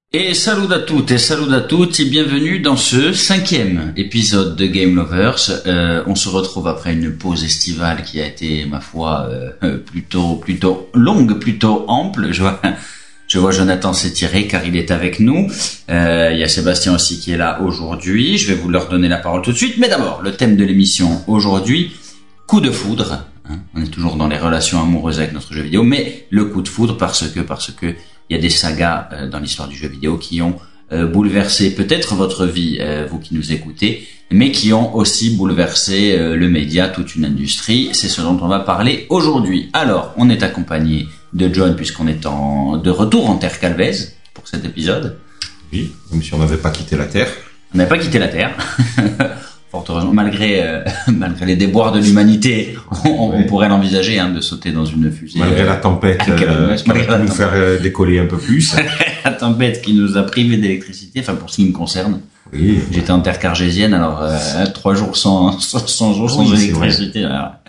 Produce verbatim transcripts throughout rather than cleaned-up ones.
Et salut à toutes et salut à toutes et bienvenue dans ce cinquième épisode de Game Lovers. Euh, on se retrouve après une pause estivale qui a été, ma foi, euh, plutôt plutôt longue, plutôt ample. Je vois, je vois Jonathan s'étirer car il est avec nous. Euh, il y a Sébastien aussi qui est là aujourd'hui. Je vais vous leur donner la parole tout de suite. Mais d'abord, le thème de l'émission aujourd'hui, coup de foudre. Hein, on est toujours dans les relations amoureuses avec notre jeu vidéo, mais le coup de foudre parce que parce que il y a des sagas euh, dans l'histoire du jeu vidéo qui ont euh, bouleversé peut-être votre vie, euh, vous qui nous écoutez, mais qui ont aussi bouleversé euh, le média, toute une industrie. C'est ce dont on va parler aujourd'hui. Alors, on est accompagné de John puisqu'on est en de retour en terre calvaise pour cet épisode. Oui, comme si on n'avait pas quitté la Terre. On n'avait pas quitté la Terre. Fort heureusement, malgré euh, malgré les déboires de l'humanité, on, on ouais. pourrait l'envisager hein, de sauter dans une fusée. Malgré euh, la tempête, euh, qui va nous faire euh, décoller un peu plus. La tempête qui nous a privé d'électricité, enfin pour ce qui me concerne. Oui. J'étais en terre cargésienne, alors euh, trois jours sans sans, sans jours sans oui, électricité.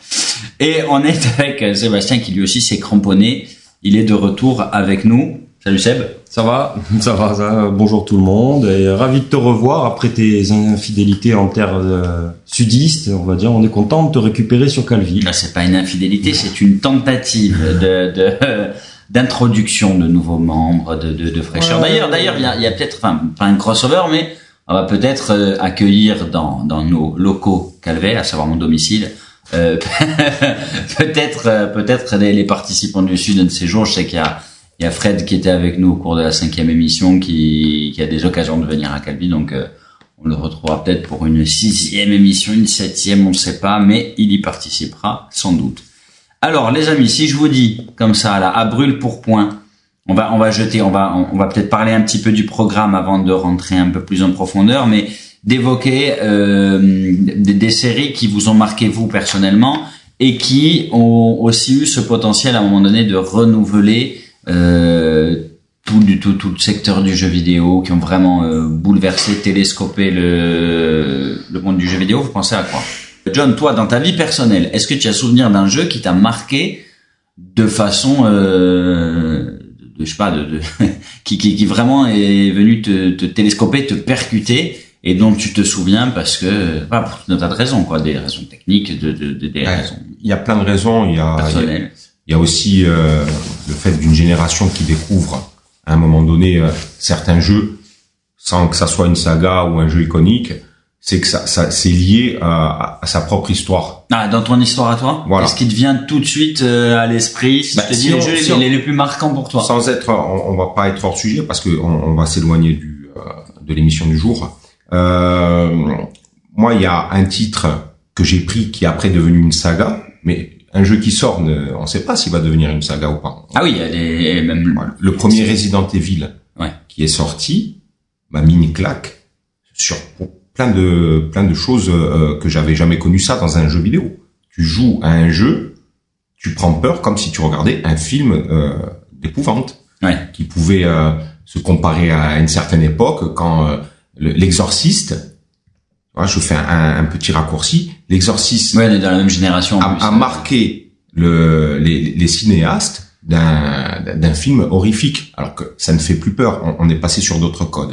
Et on est avec Sébastien qui lui aussi s'est cramponné. Il est de retour avec nous. Salut Seb. Ça va, ça va, ça va. Bonjour tout le monde. Et ravi de te revoir après tes infidélités en terre euh, sudiste, on va dire. On est content de te récupérer sur Calvi. Là, c'est pas une infidélité, c'est une tentative de, de d'introduction de nouveaux membres, de, de, de fraîcheur. Ouais. D'ailleurs, d'ailleurs, il y a, il y a peut-être, enfin, pas un crossover, mais on va peut-être euh, accueillir dans dans nos locaux Calvet, à savoir mon domicile, euh, peut-être euh, peut-être les, les participants du Sud de ces jours. Je sais qu'il y a Il y a Fred qui était avec nous au cours de la cinquième émission, qui, qui a des occasions de venir à Calvi, donc euh, on le retrouvera peut-être pour une sixième émission, une septième, on ne sait pas, mais il y participera sans doute. Alors les amis, si je vous dis comme ça là, à brûle pour point, on va on va jeter, on va on va peut-être parler un petit peu du programme avant de rentrer un peu plus en profondeur, mais d'évoquer euh, des, des séries qui vous ont marqué vous personnellement et qui ont aussi eu ce potentiel à un moment donné de renouveler Euh, tout du tout tout le secteur du jeu vidéo, qui ont vraiment euh, bouleversé, télescopé le le monde du jeu vidéo. Vous pensez à quoi? John, toi, dans ta vie personnelle, est-ce que tu as souvenir d'un jeu qui t'a marqué de façon euh, de, je sais pas de, de qui, qui qui vraiment est venu te, te télescoper, te percuter et dont tu te souviens parce que pas pour tout un tas de raisons quoi, des raisons techniques, de, de, de des ouais, raisons. Il y a plein de raisons. Il y a personnelles. Il y a aussi euh, le fait d'une génération qui découvre à un moment donné euh, certains jeux sans que ça soit une saga ou un jeu iconique, c'est que ça, ça c'est lié à, à sa propre histoire. Ah, dans ton histoire à toi, voilà. Est-ce qu'il te vient tout de suite euh, à l'esprit si bah, je te dis les jeux si on, les, les plus marquants pour toi? Sans être, on, on va pas être hors sujet parce que on, on va s'éloigner du euh, de l'émission du jour. Euh, moi, il y a un titre que j'ai pris qui est après devenu une saga, mais un jeu qui sort, on ne sait pas s'il va devenir une saga ou pas. Ah oui, elle est même voilà. Le premier Resident Evil ouais. qui est sorti m'a mis une claque sur plein de plein de choses euh, que j'avais jamais connu ça dans un jeu vidéo. Tu joues à un jeu, tu prends peur comme si tu regardais un film euh, d'épouvante ouais. qui pouvait euh, se comparer à une certaine époque quand euh, le, l'exorciste. Je fais un, un petit raccourci. L'exorciste ouais, on est dans la même génération a, plus, a marqué le, les, les cinéastes d'un, d'un film horrifique, alors que ça ne fait plus peur. On, on est passé sur d'autres codes.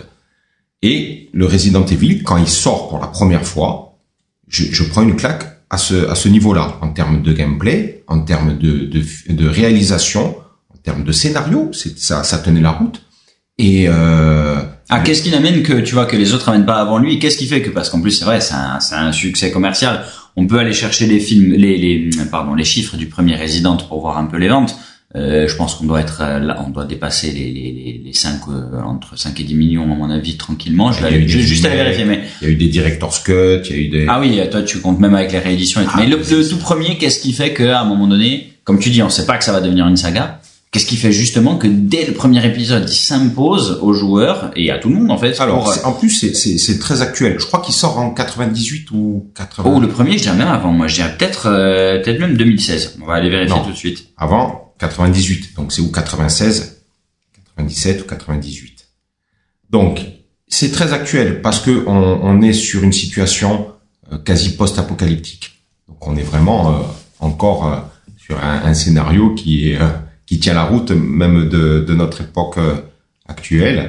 Et le Resident Evil, quand il sort pour la première fois, je, je prends une claque à ce, à ce niveau-là, en termes de gameplay, en termes de, de, de réalisation, en termes de scénario. C'est, ça, ça tenait la route. Et euh, ah, qu'est-ce qui l'amène que tu vois que les autres amènent pas avant lui? Qu'est-ce qui fait que, parce qu'en plus c'est vrai, c'est un, c'est un succès commercial. On peut aller chercher les films, les, les, pardon, les chiffres du premier Resident pour voir un peu les ventes. Euh, je pense qu'on doit être là, on doit dépasser les les les, les cinq euh, entre cinq et dix millions à mon avis tranquillement. Je l'avais juste à vérifier, mais il y a eu des director's cut, il y a eu des. Ah oui, toi tu comptes même avec les rééditions. Et tout. Ah, mais le, le tout premier, qu'est-ce qui fait que à un moment donné, comme tu dis, on sait pas que ça va devenir une saga. Qu'est-ce qui fait justement que dès le premier épisode, il s'impose aux joueurs et à tout le monde en fait? Alors, pour... en plus, c'est, c'est, c'est très actuel. Je crois qu'il sort en quatre-vingt-dixhuit ou quatre-vingts. Oh, le premier, je dirais même avant. Moi, je dirais peut-être, euh, peut-être même deux mille seize. On va aller vérifier non, tout de suite. Avant quatre-vingt-dix-huit. Donc, c'est ou quatre-vingt-seize, quatre-vingt-dix-sept ou quatre-vingt-dix-huit. Donc, c'est très actuel parce que on, on est sur une situation euh, quasi post-apocalyptique. Donc, on est vraiment euh, encore euh, sur un, un scénario qui est euh, qui tient la route même de, de notre époque euh, actuelle.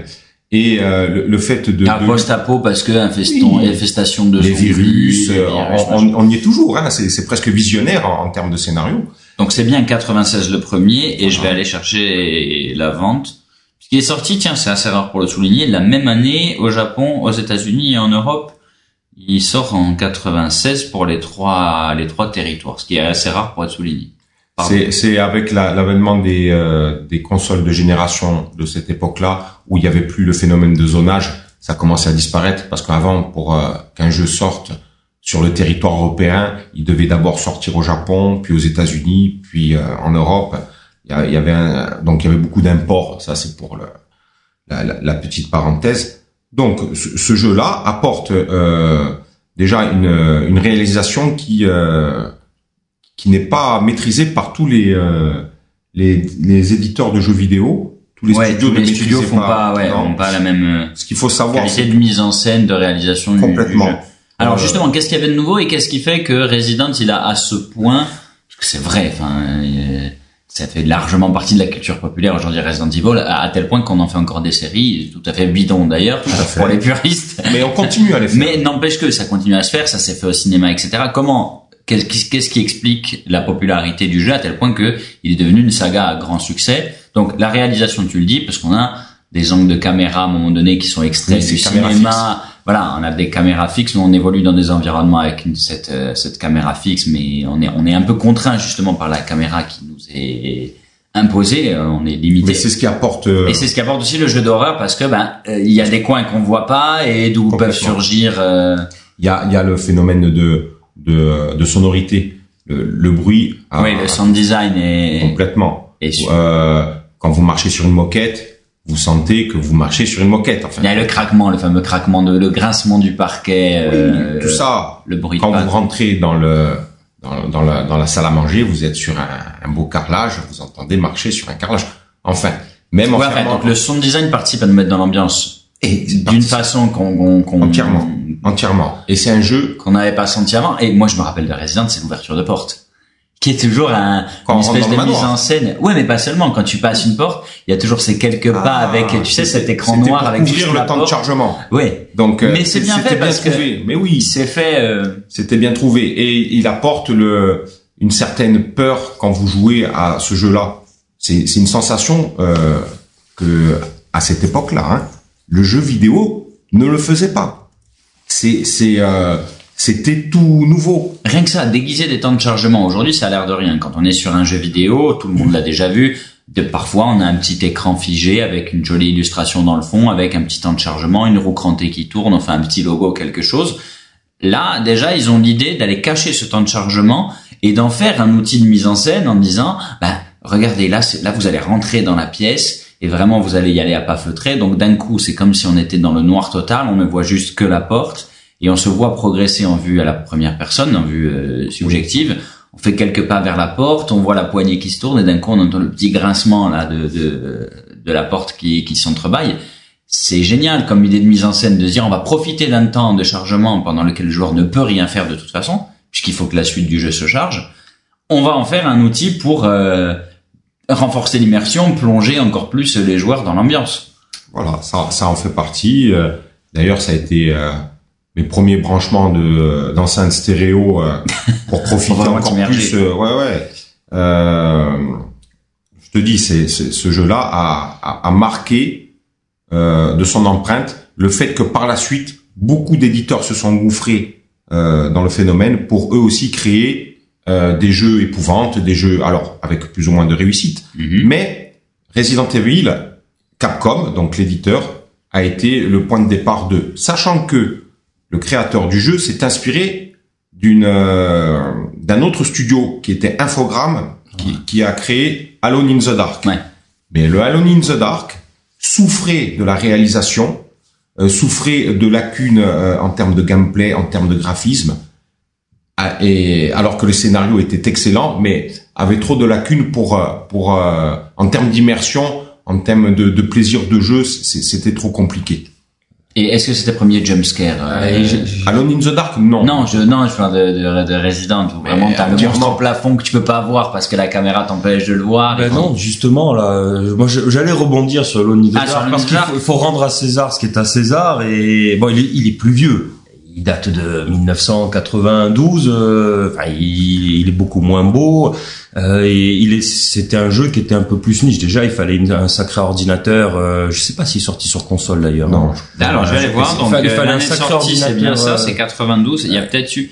Et euh, le, le fait de... Un de... post-apo parce que infeston, oui. infestation de les zombies, virus, les virus on, on, on y est toujours, hein, c'est, c'est presque visionnaire en, en termes de scénario. Donc c'est bien quatre-vingt-seize le premier, et je vais aller chercher la vente. Ce qui est sorti, tiens, c'est assez rare pour le souligner, la même année au Japon, aux États-Unis et en Europe. Il sort en quatre-vingt-seize pour les trois les trois territoires, ce qui est assez rare pour être souligné. C'est, c'est avec la, l'avènement des, euh, des consoles de génération de cette époque-là, où il y avait plus le phénomène de zonage, ça commençait à disparaître, parce qu'avant, pour euh, qu'un jeu sorte sur le territoire européen, il devait d'abord sortir au Japon, puis aux États-Unis, puis euh, en Europe. Il y avait un, donc il y avait beaucoup d'imports. Ça, c'est pour le, la, la, la petite parenthèse. Donc, ce, ce jeu-là apporte euh, déjà une, une réalisation qui euh, qui n'est pas maîtrisée par tous les euh, les, les éditeurs de jeux vidéo. Tous les ouais, studios tous ne les studios font pas, ouais, font pas la même. Ce qu'il faut savoir, qualité de mise en scène, de réalisation complètement. Du jeu. Alors euh, justement, qu'est-ce qu'il y avait de nouveau et qu'est-ce qui fait que Resident il a à ce point, parce que c'est vrai, enfin. Euh, ça fait largement partie de la culture populaire aujourd'hui, Resident Evil, à tel point qu'on en fait encore des séries, tout à fait bidons d'ailleurs, pour les puristes. Mais on continue à les faire. Mais n'empêche que ça continue à se faire, ça s'est fait au cinéma, et cetera. Comment, qu'est-ce, qu'est-ce qui explique la popularité du jeu à tel point que il est devenu une saga à grand succès? Donc la réalisation, tu le dis, parce qu'on a des angles de caméra à un moment donné qui sont extraits oui, du cinéma. Voilà, on a des caméras fixes, nous on évolue dans des environnements avec une, cette euh, cette caméra fixe, mais on est on est un peu contraint justement par la caméra qui nous est imposée, on est limité. Mais c'est ce qui apporte. Euh... Et c'est ce qui apporte aussi le jeu d'horreur parce que ben il euh, y a des coins qu'on voit pas et d'où peuvent surgir. Il euh... y a il y a le phénomène de de de sonorité, le, le bruit. Oui, à, le sound design est complètement. Et euh, quand vous marchez sur une moquette, vous sentez que vous marchez sur une moquette. Enfin, il y a le craquement, le fameux craquement, de, le grincement du parquet. Oui, euh, tout ça. Le bruit. Quand de vous rentrez dans le dans, dans la dans la salle à manger, vous êtes sur un, un beau carrelage, vous entendez marcher sur un carrelage. Enfin, même en ouais, enfin, donc le sound design participe à nous mettre dans l'ambiance. Et d'une façon qu'on, qu'on, qu'on entièrement, entièrement. Et c'est un jeu qu'on n'avait pas senti avant. Et moi, je me rappelle de Resident, c'est l'ouverture de porte, qui est toujours un, une espèce de mise en scène. Ouais, mais pas seulement. Quand tu passes une porte, il y a toujours ces quelques pas ah, avec, tu sais, cet écran noir avec ouvrir le temps porte. de chargement. Ouais. Donc, mais c'est bien fait bien parce trouvé. que, mais oui, c'est fait. Euh... C'était bien trouvé et il apporte le une certaine peur quand vous jouez à ce jeu-là. C'est c'est une sensation euh, que à cette époque-là, hein, le jeu vidéo ne le faisait pas. C'est c'est euh, C'était tout nouveau. Rien que ça, déguiser des temps de chargement. Aujourd'hui, ça a l'air de rien. Quand on est sur un jeu vidéo, tout le monde l'a déjà vu. De, parfois, on a un petit écran figé avec une jolie illustration dans le fond, avec un petit temps de chargement, une roue crantée qui tourne, enfin un petit logo, quelque chose. Là, déjà, ils ont l'idée d'aller cacher ce temps de chargement et d'en faire un outil de mise en scène en disant, bah, regardez, là, c'est, là, vous allez rentrer dans la pièce et vraiment, vous allez y aller à pas feutré. Donc, d'un coup, c'est comme si on était dans le noir total. On ne voit juste que la porte. Et on se voit progresser en vue à la première personne, en vue euh, subjective. On fait quelques pas vers la porte, on voit la poignée qui se tourne et d'un coup on entend le petit grincement là de de, de la porte qui qui s'entrebâille. C'est génial comme idée de mise en scène de dire on va profiter d'un temps de chargement pendant lequel le joueur ne peut rien faire de toute façon puisqu'il faut que la suite du jeu se charge. On va en faire un outil pour euh, renforcer l'immersion, plonger encore plus les joueurs dans l'ambiance. Voilà, ça ça en fait partie. D'ailleurs, ça a été euh... mes premiers branchements de d'enceintes stéréo euh, pour profiter encore plus. Euh, ouais, ouais. Euh, je te dis, c'est, c'est ce jeu-là a, a, a marqué euh, de son empreinte le fait que par la suite, beaucoup d'éditeurs se sont engouffrés euh, dans le phénomène pour eux aussi créer euh, des jeux épouvantes, des jeux alors avec plus ou moins de réussite. Mm-hmm. Mais Resident Evil, Capcom, donc l'éditeur, a été le point de départ d'eux, sachant que le créateur du jeu s'est inspiré d'une euh, d'un autre studio qui était Infogrames, qui, qui a créé Alone in the Dark. Ouais. Mais le Alone in the Dark souffrait de la réalisation, euh, souffrait de lacunes euh, en termes de gameplay, en termes de graphisme, et alors que le scénario était excellent, mais avait trop de lacunes pour pour euh, en termes d'immersion, en termes de, de plaisir de jeu, c'était trop compliqué. Et est-ce que c'était premier jumpscare euh, Alone in the Dark, non. Non, je non, je parle de, de, de Resident où vraiment t'as le monstre au plafond que tu peux pas voir parce que la caméra t'empêche de le voir. Ben non, justement là, moi j'allais rebondir sur Alone in the Ah, Dark parce qu'il faut, il faut rendre à César ce qui est à César et bon, il est, il est plus vieux. Il date de dix-neuf cent quatre-vingt-douze. Euh, enfin, il, il est beaucoup moins beau. Euh, et il est, c'était un jeu qui était un peu plus niche. Déjà, il fallait une, un sacré ordinateur. Euh, je sais pas s'il est sorti sur console d'ailleurs. Non. Alors, je vais aller voir. Donc, il fallait un sacré sortie, c'est bien ça. euh... C'est quatre-vingt-douze. Il y a peut-être eu.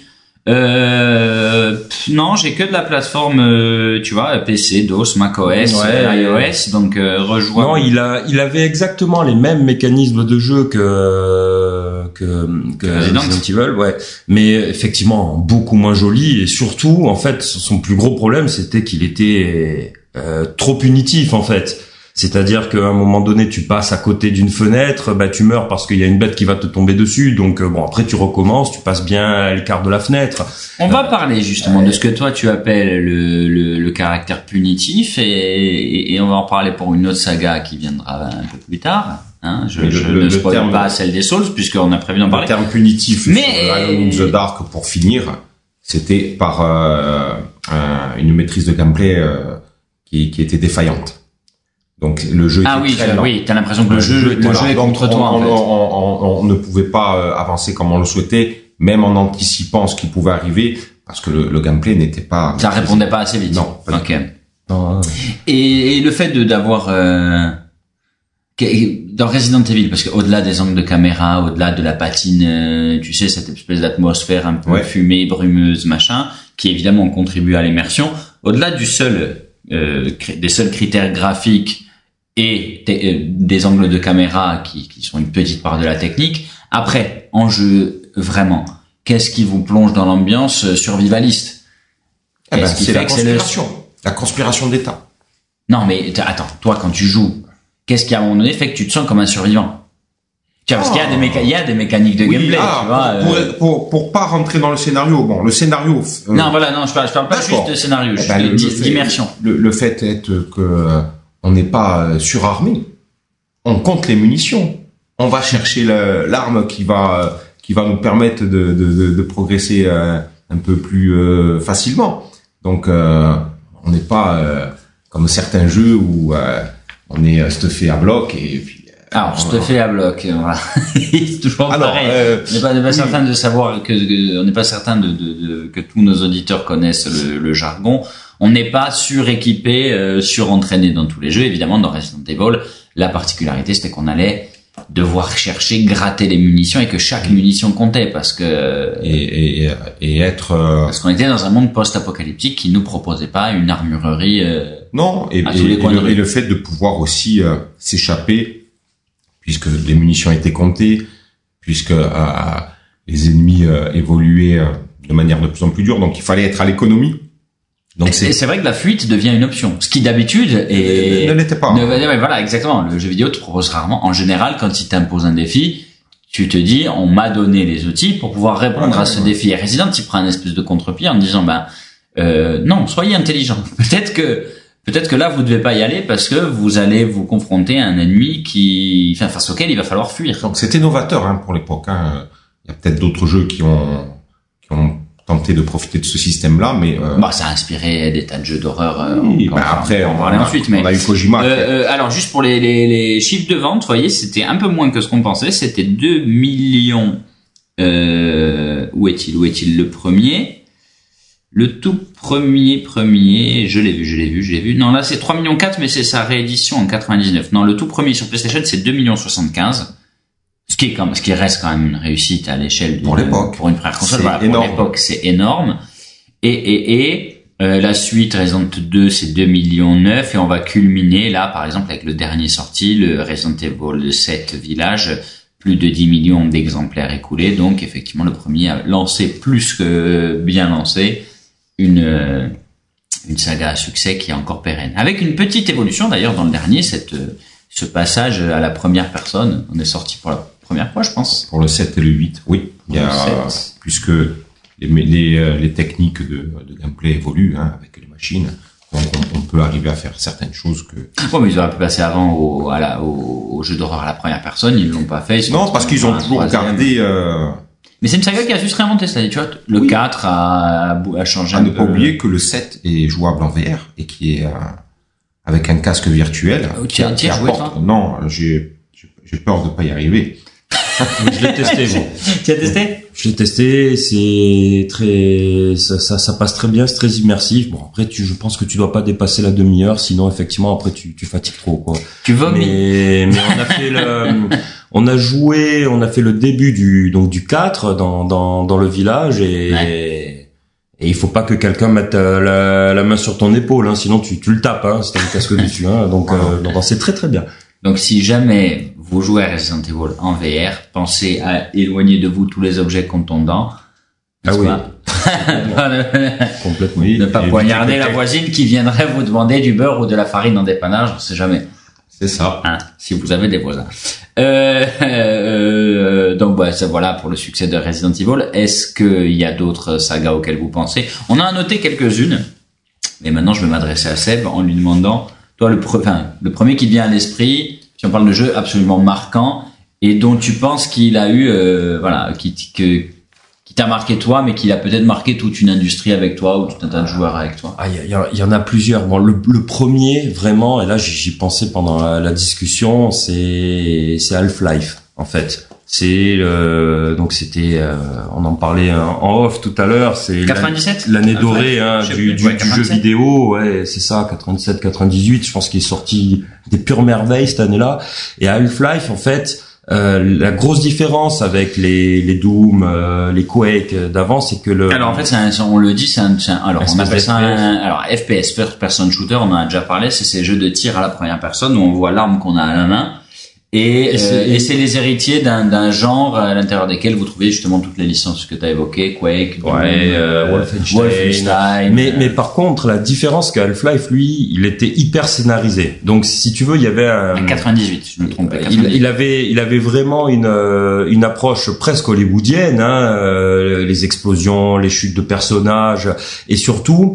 Euh, non, j'ai que de la plateforme, euh, tu vois, P C, DOS, macOS, ouais, iOS, donc euh, rejoins. Non, il a, il avait exactement les mêmes mécanismes de jeu que que, que Resident. Resident Evil, ouais. Mais effectivement, beaucoup moins joli et surtout, en fait, son plus gros problème, c'était qu'il était euh, trop punitif, en fait. C'est-à-dire qu'à un moment donné, tu passes à côté d'une fenêtre, bah tu meurs parce qu'il y a une bête qui va te tomber dessus. Donc bon, après tu recommences, tu passes bien à l'écart de la fenêtre. On va parler justement de ce que toi tu appelles le, le, le caractère punitif et, et on va en parler pour une autre saga qui viendra un peu plus tard. Hein, je, le, je le, ne spoil terme, pas celle des Souls puisqu'on a prévu d'en parler. Le terme punitif mais sur Alone in the Dark pour finir, c'était par euh, un, une maîtrise de gameplay euh, qui, qui était défaillante. Donc le jeu ah était oui, très tu, lent. oui, t'as l'impression que le jeu, le voilà. jeu est Donc, contre on, toi. On, en fait. on, on, on, on ne pouvait pas avancer comme on le souhaitait, même en anticipant ce qui pouvait arriver, parce que le, le gameplay n'était pas. Ça répondait pas assez vite. Non. Pas ok. Non, et, et le fait de d'avoir euh, dans Resident Evil, parce qu'au-delà des angles de caméra, au-delà de la patine, euh, tu sais, cette espèce d'atmosphère un peu ouais. fumée, brumeuse, machin, qui évidemment contribue à l'immersion. Au-delà du seul euh, des seuls critères graphiques et des angles de caméra qui, qui sont une petite part de la technique. Après, en jeu, vraiment, qu'est-ce qui vous plonge dans l'ambiance survivaliste? Eh ben, c'est la conspiration. Le... La conspiration d'État. Non, mais attends, toi, quand tu joues, qu'est-ce qui, à un moment donné, fait que tu te sens comme un survivant? Tu vois, parce oh. qu'il y a des méca... il y a des mécaniques de oui, gameplay, ah, tu vois. Pour, euh... pour, pour, pour pas rentrer dans le scénario, bon, le scénario... Euh... Non, voilà, non, je parle, je parle pas juste de scénario, eh ben, juste d'immersion. Le, le fait est que... Euh, on n'est pas surarmé. On compte les munitions. On va chercher le, l'arme qui va qui va nous permettre de, de, de, de progresser euh, un peu plus euh, facilement. Donc, euh, on n'est pas euh, comme certains jeux où euh, on est stuffé à bloc et puis. Alors, stuffé à bloc, voilà. C'est toujours Alors, pareil. Euh, on n'est pas, pas oui. certain de savoir que, que on n'est pas certain de, de, de que tous nos auditeurs connaissent le, le jargon. On n'est pas suréquipé, euh, surentraîné dans tous les jeux. Évidemment, dans Resident Evil, la particularité, c'était qu'on allait devoir chercher, gratter les munitions et que chaque munition comptait parce que... Et, et, et être... Euh... Parce qu'on était dans un monde post-apocalyptique qui nous proposait pas une armurerie... Euh, non, et, et, et, le, et le fait de pouvoir aussi euh, s'échapper, puisque les munitions étaient comptées, puisque euh, les ennemis euh, évoluaient euh, de manière de plus en plus dure, donc il fallait être à l'économie. Donc c'est... c'est vrai que la fuite devient une option, ce qui d'habitude est... ne l'était pas. Ne, voilà, exactement. Le jeu vidéo te propose rarement. En général, quand il t'impose un défi, tu te dis, on m'a donné les outils pour pouvoir répondre ouais, à ce ouais. défi. Et Resident, il prend un espèce de contre-pied en disant, ben euh, non, soyez intelligent. Peut-être que peut-être que là, vous devez pas y aller parce que vous allez vous confronter à un ennemi qui, enfin, face auquel il va falloir fuir. Donc c'était novateur hein, pour l'époque. Hein. Il y a peut-être d'autres jeux qui ont qui ont tenter de profiter de ce système-là, mais euh... bah ça a inspiré des tas de jeux d'horreur. Euh, oui, bah après on, on va aller ensuite, mais on a eu Kojima. Euh, euh, alors juste pour les, les les chiffres de vente, vous voyez, c'était un peu moins que ce qu'on pensait. C'était deux millions. Euh, où est-il Où est-il le premier Le tout premier premier, je l'ai vu, je l'ai vu, je l'ai vu. Non, là c'est trois millions quatre, mais c'est sa réédition en quatre-vingt-dix-neuf. Non, le tout premier sur PlayStation c'est deux millions soixante-quinze. Ce qui est quand même, ce qui reste quand même une réussite à l'échelle pour l'époque, pour une première console. C'est voilà, énorme. Pour l'époque, c'est énorme. Et et et euh, la suite Resident deux, c'est deux millions neuf et on va culminer là, par exemple, avec le dernier sorti, le Resident Evil sept Village, plus de dix millions d'exemplaires écoulés. Donc effectivement, le premier a lancé plus que bien lancé une euh, une saga à succès qui est encore pérenne. Avec une petite évolution d'ailleurs dans le dernier, cette ce passage à la première personne, on est sorti pour la première fois, je pense. Pour le sept et le huit, oui. Il y a, puisque les, les, les techniques de, de gameplay évoluent, hein, avec les machines. Donc on, on peut arriver à faire certaines choses que. Ouais, mais ils auraient pu passer avant au, à la, au, au jeu d'horreur à la première personne, ils l'ont pas fait. Ils non, parce qu'ils ont toujours gardé. Euh... Mais c'est une saga qui a su se réinventer, c'est-à-dire, tu vois, le oui. quatre a, a changé à un ne peu. pas oublier que le sept est jouable en V R et qui est euh, avec un casque virtuel. Oh, tu as, tu as joué, toi ? Non, j'ai j'ai peur de pas y arriver. Je l'ai testé, bon. Tu as testé? Je l'ai testé, c'est très, ça, ça, ça passe très bien, c'est très immersif. Bon, après, tu, je pense que tu dois pas dépasser la demi-heure, sinon, effectivement, après, tu, tu fatigues trop, quoi. Tu vomis. Mais, mais on a fait le, on a joué, on a fait le début du, donc, du quatre dans, dans, dans le village et, ouais. Et il faut pas que quelqu'un mette la, la main sur ton épaule, hein, sinon tu, tu le tapes, hein, si t'as le casque dessus, hein. Donc, euh, donc, c'est très très bien. Donc, si jamais vous jouez à Resident Evil en V R, pensez à éloigner de vous tous les objets contondants. Ah oui. Complètement. Ne pas poignarder la voisine qui viendrait vous demander du beurre ou de la farine en dépannage, on sait jamais. C'est ça. Hein, si vous avez des voisins. Euh, euh, donc, bah, ça, voilà pour le succès de Resident Evil. Est-ce qu'il y a d'autres sagas auxquelles vous pensez? On a noté quelques-unes. Mais maintenant, je vais m'adresser à Seb en lui demandant, toi, le, pre- enfin, le premier qui te vient à l'esprit, si on parle de jeu absolument marquant et dont tu penses qu'il a eu, euh, voilà, qui, que, qui t'a marqué toi, mais qu'il a peut-être marqué toute une industrie avec toi ou tout un tas de joueurs avec toi. Ah, il y, y, y en a plusieurs. Bon, le, le premier vraiment, et là j'y pensais pendant la, la discussion, c'est c'est Half-Life en fait. C'est le, donc c'était, euh, on en parlait en off tout à l'heure. C'est quatre-vingt-dix-sept l'année dorée hein, du, du, ouais, du jeu vidéo. Ouais, c'est ça, quatre-vingt-dix-sept quatre-vingt-dix-huit. Je pense qu'il est sorti des pures merveilles cette année-là. Et Half-Life, en fait, euh, la grosse différence avec les les Doom, euh, les Quake d'avant, c'est que le. Alors en fait, c'est un, on le dit, c'est un, c'est un alors un on appelle ça un, alors F P S, First Person Shooter. On en a déjà parlé. C'est ces jeux de tir à la première personne où on voit l'arme qu'on a à la main. Et, et c'est euh, les héritiers d'un, d'un genre à l'intérieur desquels vous trouvez justement toutes les licences que tu as évoquées, Quake, Doom, ouais, euh, Wolfenstein. Wolfenstein. Mais, mais par contre, la différence que Half-Life, lui, il était hyper scénarisé. Donc, si tu veux, il y avait un... quatre-vingt-dix-huit, je me trompe pas. Il, il avait, il avait vraiment une, une approche presque hollywoodienne, hein, les explosions, les chutes de personnages, et surtout,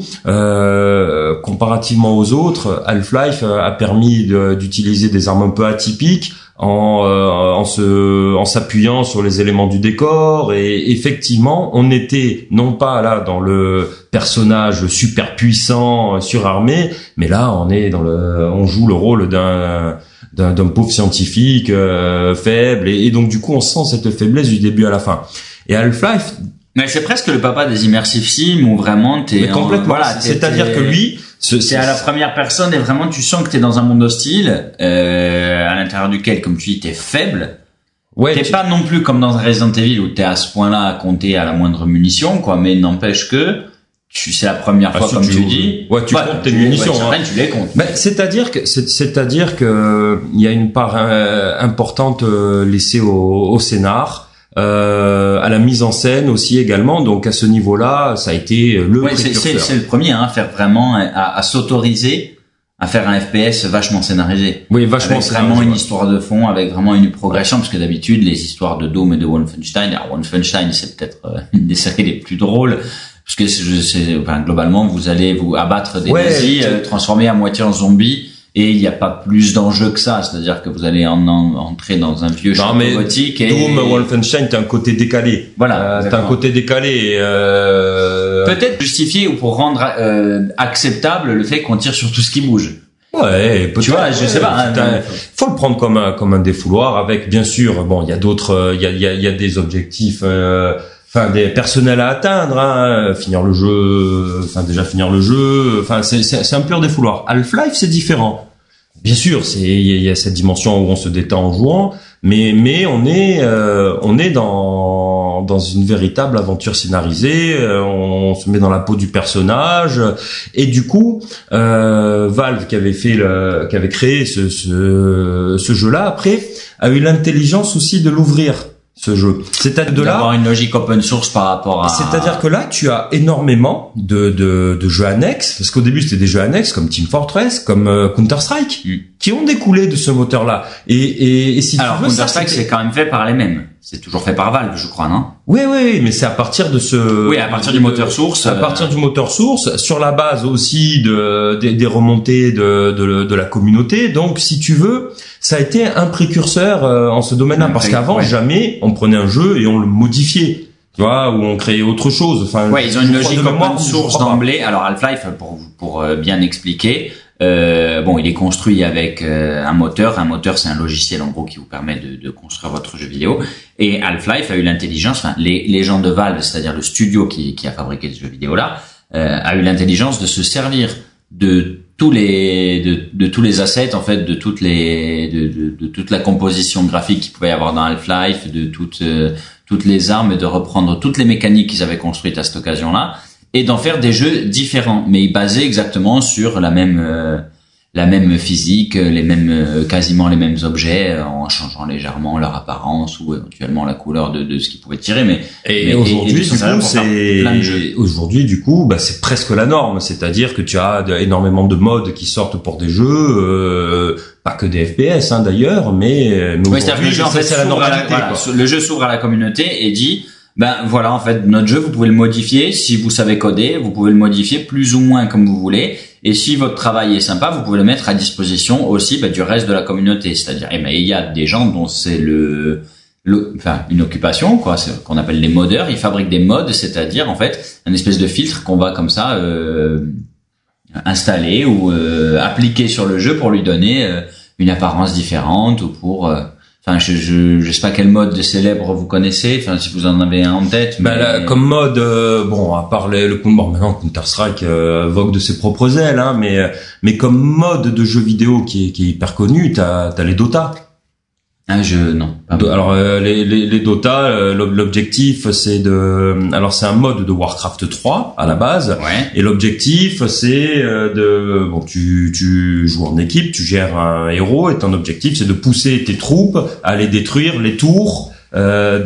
euh, comparativement aux autres, Half-Life a permis de, d'utiliser des armes un peu atypiques. En, euh, en se, en s'appuyant sur les éléments du décor et effectivement on était non pas là dans le personnage super puissant surarmé mais là on est dans le, on joue le rôle d'un d'un, d'un pauvre scientifique euh, faible et, et donc du coup on sent cette faiblesse du début à la fin. Et Half-Life, mais c'est presque le papa des immersive sims où vraiment t'es mais complètement. En, voilà, t'es, c'est-à-dire t'es... que lui C'est, c'est à la première personne et vraiment tu sens que t'es dans un monde hostile euh, à l'intérieur duquel, comme tu dis, t'es faible. Ouais, t'es tu... pas non plus comme dans un Resident Evil où t'es à ce point-là à compter à la moindre munition, quoi. Mais n'empêche que tu, c'est la première fois, ah, comme tu, tu dis. Ouais, tu ouais, comptes tes munitions. Ouais, hein. Tu les comptes. Ben, c'est-à-dire que, c'est, c'est-à-dire que il y a une part euh, importante euh, laissée au, au scénar. Euh, à la mise en scène aussi également, donc à ce niveau-là, ça a été le ouais, c'est, c'est, c'est le premier hein, à faire vraiment, à, à s'autoriser à faire un F P S vachement scénarisé. Oui, vachement avec vraiment ouais. une histoire de fond, avec vraiment une progression, parce que d'habitude les histoires de Doom et de Wolfenstein, alors Wolfenstein c'est peut-être euh, une des séries les plus drôles, parce que c'est, c'est, enfin, globalement vous allez vous abattre des ouais, nazis, euh, transformer à moitié en zombies. Et il n'y a pas plus d'enjeu que ça, c'est-à-dire que vous allez en, en entrer dans un vieux champ gothique. Et Doom, Wolfenstein, t'as un côté décalé. Voilà, euh, t'as un côté décalé. Euh... Peut-être justifié ou pour rendre euh, acceptable le fait qu'on tire sur tout ce qui bouge. Ouais, peut-être. Tu vois, je sais pas. Hein, mais... Faut le prendre comme un comme un défouloir, avec bien sûr. Bon, il y a d'autres, il y a il y a il y a des objectifs. Euh... Enfin, des personnels à atteindre, hein, finir le jeu, enfin déjà finir le jeu, enfin c'est c'est, c'est un pur défouloir. Half-Life c'est différent. Bien sûr, c'est il y, y a cette dimension où on se détend en jouant, mais mais on est euh, on est dans dans une véritable aventure scénarisée. Euh, on, on se met dans la peau du personnage et du coup euh, Valve qui avait fait le, qui avait créé ce ce ce jeu-là après a eu l'intelligence aussi de l'ouvrir. Ce jeu, c'est-à-dire de là d'avoir une logique open source par rapport à. C'est-à-dire que là, tu as énormément de de, de jeux annexes, parce qu'au début c'était des jeux annexes comme Team Fortress, comme euh, Counter Strike, mm. qui ont découlé de ce moteur-là. Et et, et si alors tu veux, Counter Strike c'est quand même fait par les mêmes. c'est toujours fait par Valve, je crois, non? Oui, oui, mais c'est à partir de ce. Oui, à partir du moteur source. À partir du moteur source, sur la base aussi de des, des remontées de, de de la communauté. Donc, si tu veux, ça a été un précurseur euh, en ce domaine-là, parce qu'avant, ouais. jamais on prenait un jeu et on le modifiait. Tu vois, ou on créait autre chose. Enfin, ouais, ils ont une logique open source d'emblée. Alors, Half-Life, pour pour euh, bien expliquer. Euh, bon, il est construit avec euh, un moteur. Un moteur, c'est un logiciel en gros qui vous permet de, de construire votre jeu vidéo. Et Half-Life a eu l'intelligence, enfin les, les gens de Valve, c'est-à-dire le studio qui, qui a fabriqué ce jeu vidéo là, euh, a eu l'intelligence de se servir de tous les de, de tous les assets en fait, de toutes les de, de, de toute la composition graphique qu'il pouvait y avoir dans Half-Life, de toutes euh, toutes les armes, et de reprendre toutes les mécaniques qu'ils avaient construites à cette occasion-là, et d'en faire des jeux différents, mais basés exactement sur la même euh, la même physique, les mêmes euh, quasiment les mêmes objets, euh, en changeant légèrement leur apparence ou éventuellement la couleur de, de ce qu'ils pouvaient tirer. Mais et mais, aujourd'hui, et, et du coup, c'est plein de jeux. Aujourd'hui, du coup, bah c'est presque la norme. C'est-à-dire que tu as de, énormément de modes qui sortent pour des jeux, euh, pas que des F P S hein, d'ailleurs, mais, mais oui, c'est-à-dire que le jeu en fait c'est la normalité. Voilà, le jeu s'ouvre à la communauté et dit ben voilà, en fait, notre jeu, vous pouvez le modifier. Si vous savez coder, vous pouvez le modifier plus ou moins comme vous voulez. Et si votre travail est sympa, vous pouvez le mettre à disposition aussi ben, du reste de la communauté. C'est-à-dire, eh ben, il y a des gens dont c'est le, le, enfin, une occupation, quoi, c'est, qu'on appelle les modeurs. Ils fabriquent des mods, c'est-à-dire, en fait, un espèce de filtre qu'on va comme ça euh, installer ou euh, appliquer sur le jeu pour lui donner euh, une apparence différente ou pour euh, Enfin, je, je, je sais pas quel mode célèbre vous connaissez. Enfin, si vous en avez un en tête. Mais... Ben là, comme mode, euh, bon, à part les, le bon, maintenant Counter Strike euh, vogue de ses propres ailes, hein, mais mais comme mode de jeu vidéo qui est qui est hyper connu, t'as t'as les Dota. Un jeu, non. Do, alors euh, les, les les Dota, euh, l'objectif c'est de, alors c'est un mode de Warcraft trois à la base, ouais. Et l'objectif c'est euh, de, bon, tu tu joues en équipe, tu gères un héros et ton objectif c'est de pousser tes troupes à aller détruire les tours euh,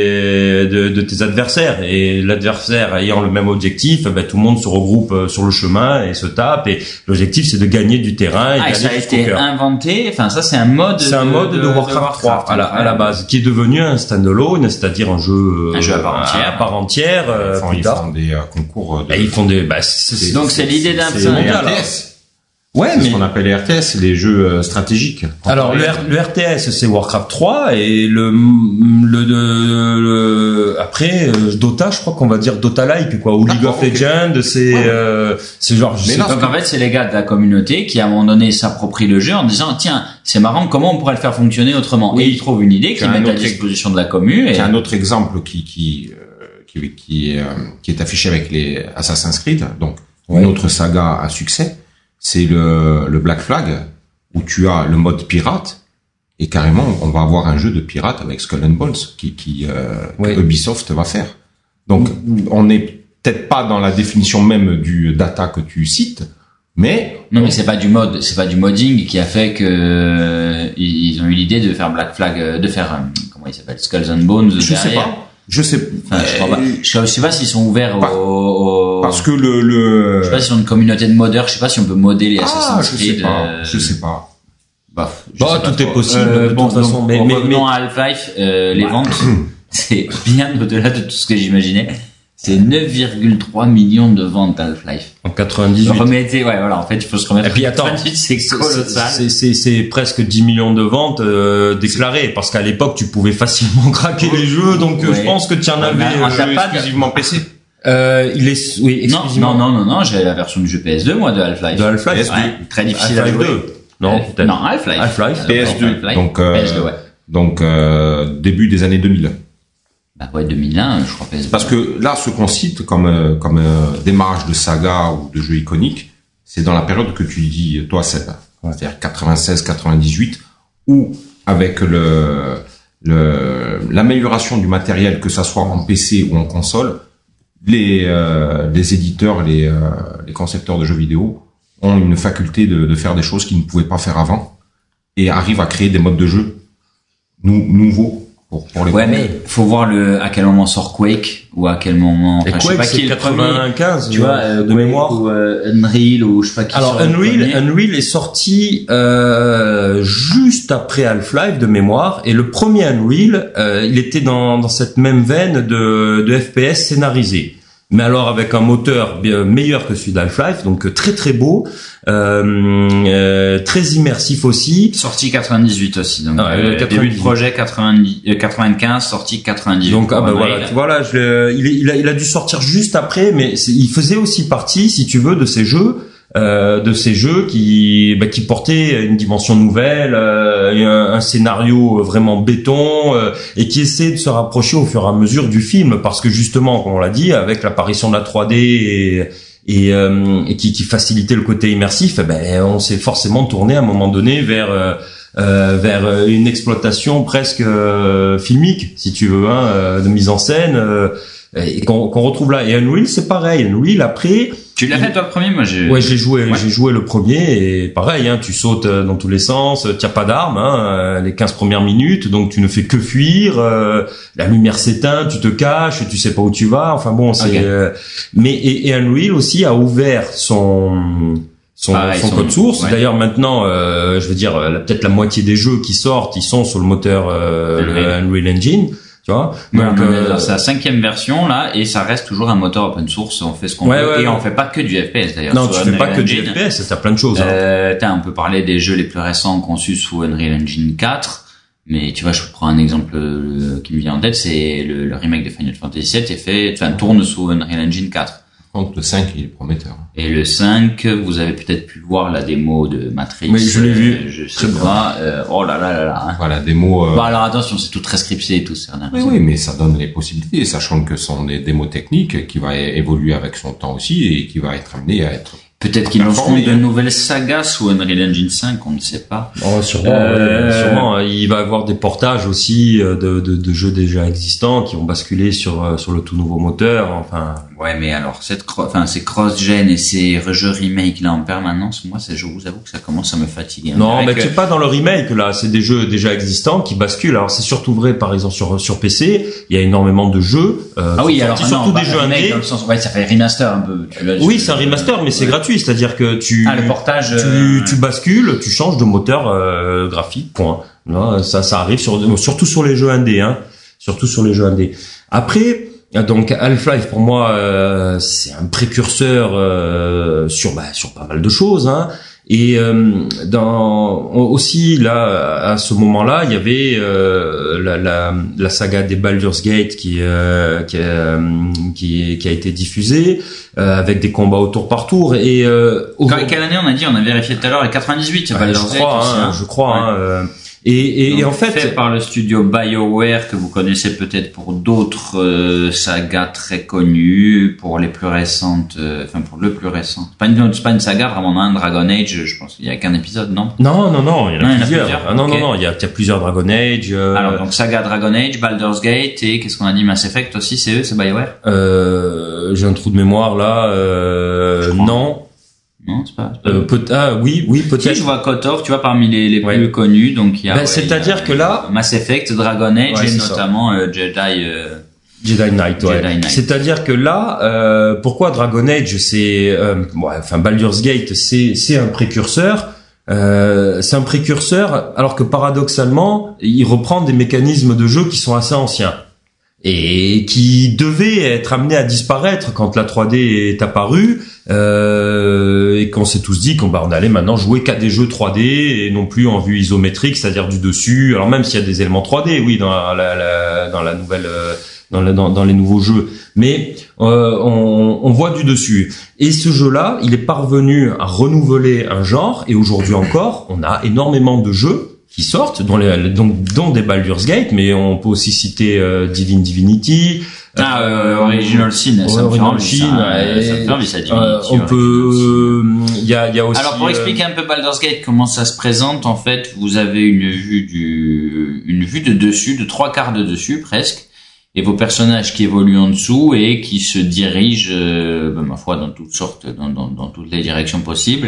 des de, de tes adversaires, et l'adversaire ayant le même objectif, ben tout le monde se regroupe sur le chemin et se tape, et l'objectif c'est de gagner du terrain. Et ah, ça a été inventé. Enfin, ça c'est un mode. C'est un mode de, de, de Warcraft trois à la, à la base, qui est devenu un standalone, c'est-à-dire un jeu un jeu à part entière. À part entière. Ils font, ils font des euh, concours. De... Et ils font des. Bah, c'est, c'est, donc c'est, c'est l'idée d'un. C'est R T S. Ouais, c'est mais... ce qu'on appelle les R T S, les jeux stratégiques. Alors le, R, le R T S c'est Warcraft trois, et le le, le, le après Dota, je crois qu'on va dire Dota-like quoi, ou League of okay. Legends, c'est ouais. euh, c'est genre. Je mais sais non, donc en fait c'est les gars de la communauté qui à un moment donné s'approprient le jeu en disant tiens c'est marrant, comment on pourrait le faire fonctionner autrement, oui. Et ils trouvent une idée qu'ils mettent à disposition de la commu. Et... un autre exemple qui qui euh, qui qui, euh, qui est affiché avec les Assassin's Creed, donc ouais. Une autre saga à succès. C'est le, le Black Flag, où tu as le mode pirate, et carrément on va avoir un jeu de pirate avec Skull and Bones qui, qui euh, oui. que Ubisoft va faire. Donc on n'est peut-être pas dans la définition même du data que tu cites, mais non, mais c'est pas du mode, c'est pas du modding qui a fait que euh, ils ont eu l'idée de faire Black Flag, de faire euh, comment il s'appelle, Skulls and Bones. Je derrière. sais pas. Je sais, enfin, je, crois pas. je sais pas s'ils sont ouverts Par, au, au, parce que le, le, je sais pas s'ils ont une communauté de modeurs, je sais pas si on peut modder les ah, Assassin's je Creed. sais pas, euh... je sais pas. Bah, je bah sais tout pas est possible, euh, de bon, toute façon. Donc, mais, mais, revenons mais... à Half-Life, euh, les ouais. ventes, c'est bien au-delà de tout ce que j'imaginais. C'est neuf virgule trois millions de ventes Half-Life. En quatre-vingt-dix-huit. Remettez, ouais, voilà, en fait, il faut se remettre. Et puis attends, c'est colossal. C'est, c'est, c'est presque dix millions de ventes, euh, déclarées, parce qu'à l'époque, tu pouvais facilement craquer les jeux, donc ouais. Je pense que tu en avais un jeu exclusivement P C. Euh, il est, oui, exclusivement. Non, non, non, non, j'avais la version du jeu P S deux, moi, de Half-Life. De Half-Life, ouais, très difficile à jouer. deux. Non, peut-être. Non, Half-Life. Half-Life. P S deux. Half-Life. Donc, euh, P S deux, ouais. donc, euh, début des années deux mille. Bah ouais, deux mille un, je crois. P S deux. Parce que là, ce qu'on cite comme euh, comme euh, démarrage de saga ou de jeu iconique, c'est dans la période que tu dis, toi, Seb, ouais. C'est-à-dire quatre-vingt-seize quatre-vingt-dix-huit, où avec le le l'amélioration du matériel, que ça soit en P C ou en console, les euh, les éditeurs, les euh, les concepteurs de jeux vidéo ont une faculté de, de faire des choses qu'ils ne pouvaient pas faire avant, et arrivent à créer des modes de jeu nou- nouveaux. pour, pour les ouais, mais faut voir le à quel moment sort Quake ou à quel moment. Et Enfin, Quake, je sais pas c'est qui est le premier, quatre-vingt-quinze, tu vois, euh, de mémoire. Ou euh, Unreal ou je sais pas qui. Alors sort le Unreal, premier. Unreal est sorti euh, juste après Half-Life de mémoire, et le premier Unreal, euh, il était dans dans cette même veine de de F P S scénarisé. Mais alors avec un moteur bien meilleur que celui d'Half-Life, donc très très beau, euh, euh, très immersif aussi. Sorti quatre-vingt-dix-huit aussi, donc Ah, euh, quatre-vingt-dix-huit. début de projet quatre-vingt-dix, euh, quatre-vingt-quinze, sorti quatre-vingt-dix-huit. Donc ah bah Unreal. voilà, tu vois là, je, il, est- il a il a dû sortir juste après, mais c'est- il faisait aussi partie, si tu veux, de ces jeux. Euh, de ces jeux qui bah, qui portaient une dimension nouvelle, euh, et un, un scénario vraiment béton, euh, et qui essaie de se rapprocher au fur et à mesure du film, parce que justement, comme on l'a dit, avec l'apparition de la trois D et et, euh, et qui, qui facilitait le côté immersif, eh ben on s'est forcément tourné à un moment donné vers euh, euh, vers une exploitation presque euh, filmique, si tu veux, hein, euh, de mise en scène, euh, et qu'on qu'on retrouve là. Et Unreal, c'est pareil. Unreal, après. Tu l'as fait toi le premier, moi j'ai. Ouais, j'ai joué, Ouais. j'ai joué le premier, et pareil, hein, tu sautes dans tous les sens, t'as pas d'armes, hein, les quinze premières minutes, donc tu ne fais que fuir, euh, la lumière s'éteint, tu te caches, tu sais pas où tu vas, enfin bon, c'est, Okay. euh, mais, et, et Unreal aussi a ouvert son, son, Pareil, son son- code source. ouais. D'ailleurs, maintenant, euh, je veux dire, la- peut-être la moitié des jeux qui sortent, ils sont sur le moteur, euh, le Unreal. Unreal Engine. Tu vois, Donc, donc euh, c'est la cinquième version là, et ça reste toujours un moteur open source. On fait ce qu'on Ouais, veut, ouais, et ouais. on fait pas que du F P S d'ailleurs. non, Sur tu fais pas Unreal que du Engine. F P S, t'as plein de choses. Hein. Euh, t'as, on peut parler des jeux les plus récents conçus sous Unreal Engine quatre, mais tu vois, je prends un exemple euh, qui me vient en tête, c'est le, le remake de Final Fantasy sept est fait, enfin tourne sous Unreal Engine quatre. Par contre, le cinq, il est prometteur. Et le cinq, vous avez peut-être pu voir la démo de Matrix. Oui, je l'ai vu. Euh, je sais pas. Euh, oh là là là là. Hein. Voilà, des mots. Euh... Bah alors attention, c'est tout très scripté et tout ça. Oui, oui, mais ça donne les possibilités, sachant que ce sont des démos techniques qui va é- évoluer avec son temps aussi et qui va être amené à être. Peut-être qu'ils lanceront Informé, de hein. nouvelles sagas sous Unreal Engine cinq, on ne sait pas. Oh, sûrement, Euh, ouais, sûrement. Il va y avoir des portages aussi euh, de, de, de jeux déjà existants qui vont basculer sur euh, sur le tout nouveau moteur. Enfin, Ouais, mais alors cette, cro- enfin ces cross-gen et ces jeux remake là en permanence, moi, c'est, je vous avoue que ça commence à me fatiguer. On non, dirait mais que- c'est pas dans le remake là. C'est des jeux déjà existants qui basculent. Alors c'est surtout vrai, par exemple sur sur P C, il y a énormément de jeux. Euh, Ah oui, qui sont alors sortis, ah non, surtout pas des jeux remake indés. dans le sens, ouais, ça fait remaster un peu. Tu vois, Oui, je- c'est un remaster, mais c'est ouais. gratuit. C'est-à-dire que tu Ah, le portage. tu, euh, tu bascules, tu changes de moteur euh, graphique, point. Là, ça, ça arrive sur, surtout sur les jeux indés, hein. Surtout sur les jeux indés. Après, donc Half-Life pour moi, euh, c'est un précurseur euh, sur bah, sur pas mal de choses, hein. Et euh, dans aussi là à ce moment-là, il y avait euh, la, la, la saga des Baldur's Gate qui euh, qui, a, qui qui a été diffusée euh, avec des combats au tour par tour. Et euh, au- Quand- quelle année on a dit? On a vérifié tout à l'heure, les quatre-vingt-dix-huit, c'est Ouais, pas je crois, hein, je crois. Ouais. Hein, euh, et, et, et Donc, en fait, fait par le studio BioWare que vous connaissez peut-être pour d'autres euh, sagas très connues, pour les plus récentes, euh, enfin pour le plus récent. C'est pas une, c'est pas une saga vraiment, un Dragon Age, je pense qu'il y a qu'un épisode, non? non, non, non, il y en a Non, il y en a plusieurs. plusieurs, Ah, non, ok. non, non, il y a, il y a plusieurs Dragon Age. Euh, Alors donc saga Dragon Age, Baldur's Gate et qu'est-ce qu'on a dit, Mass Effect aussi, c'est eux, c'est BioWare? euh, j'ai un trou de mémoire là. Euh, Je crois. non. Non, c'est pas. c'est pas Euh, peut ah oui, oui, Si, peut-être. je vois KOTOR, tu vois, parmi les, les Ouais. plus connus, donc il y a. Ben, ouais, c'est-à-dire il y a que là- Mass Effect, Dragon Age Ouais, et c'est ça. notamment euh, Jedi. Euh, Jedi Knight, ouais. Jedi Knight. C'est-à-dire que là, euh, pourquoi Dragon Age, c'est, euh, ouais, enfin Baldur's Gate, c'est c'est un précurseur. Euh, c'est un précurseur, alors que paradoxalement, il reprend des mécanismes de jeu qui sont assez anciens et qui devaient être amenés à disparaître quand la trois D est apparue, euh, et qu'on s'est tous dit qu'on bah, on allait maintenant jouer qu'à des jeux trois D et non plus en vue isométrique, c'est-à-dire du dessus. Alors même s'il y a des éléments trois D, oui, dans la, la dans la nouvelle euh, dans, le, dans, dans les nouveaux jeux, mais euh, on, on voit du dessus. Et ce jeu-là, il est parvenu à renouveler un genre, et aujourd'hui encore, on a énormément de jeux qui sortent, dont, les, dont, dont des Baldur's Gate, mais on peut aussi citer euh, Divine Divinity. Ah, euh, Original Sin, ça me fait Original envie, Sin, ça, ouais. ça me fait envie, ça dit. Euh, on peut, il y a, il y a aussi. Alors pour euh, expliquer un peu Baldur's Gate, comment ça se présente, en fait, vous avez une vue du, une vue de dessus, de trois quarts de dessus presque, et vos personnages qui évoluent en dessous et qui se dirigent, euh, ben, ma foi, dans toutes sortes, dans, dans, dans toutes les directions possibles.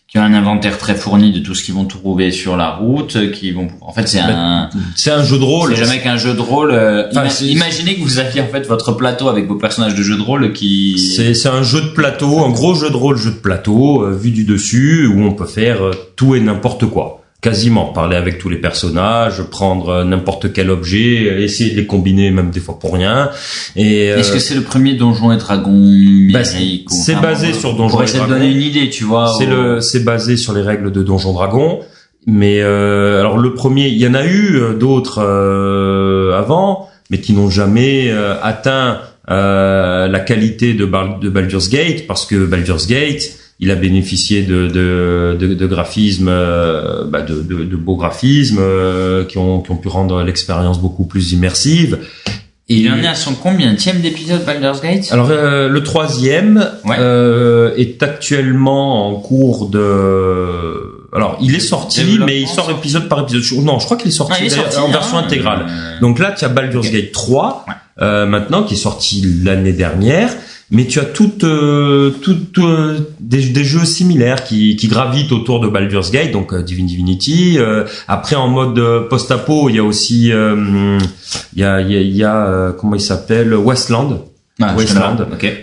qui ont un inventaire très fourni de tout ce qu'ils vont trouver sur la route, qui vont, en fait, c'est un, c'est un jeu de rôle. C'est jamais qu'un jeu de rôle. Euh, enfin, ima- imaginez que vous aviez en fait votre plateau avec vos personnages de jeu de rôle qui. C'est, c'est un jeu de plateau, un gros jeu de rôle, jeu de plateau, euh, vu du dessus, où on peut faire euh, tout et n'importe quoi. Quasiment, parler avec tous les personnages, prendre n'importe quel objet, essayer de les combiner même des fois pour rien. Et est-ce euh, que c'est le premier Donjons et Dragons numérique? bah, C'est enfin, basé bon, sur Donjons et Dragons. Pour essayer de donner une idée, tu vois. C'est au... le, c'est basé sur les règles de Donjons Dragons. Mais euh, alors le premier, il y en a eu d'autres euh, avant, mais qui n'ont jamais euh, atteint euh, la qualité de, Bal- de Baldur's Gate, parce que Baldur's Gate, il a bénéficié de de de, de graphismes, euh, bah de, de de beaux graphismes euh, qui ont qui ont pu rendre l'expérience beaucoup plus immersive. Et il en est à son combienième d'épisode Baldur's Gate? Alors euh, le troisième ouais. euh, est actuellement en cours de. Alors il est sorti, mais il sort épisode par épisode. Non, je crois qu'il est sorti, ah, il est sorti en hein, version intégrale. Euh... Donc là, tu as Baldur's okay. Gate trois ouais. euh, maintenant qui est sorti l'année dernière. Mais tu as toutes, euh, toutes euh, des, des jeux similaires qui, qui gravitent autour de Baldur's Gate, donc euh, Divine Divinity. Euh, après, en mode euh, post-apo, il y a aussi, euh, il y a, il y a, il y a euh, comment il s'appelle, Westland. Ah, Westland. Ok.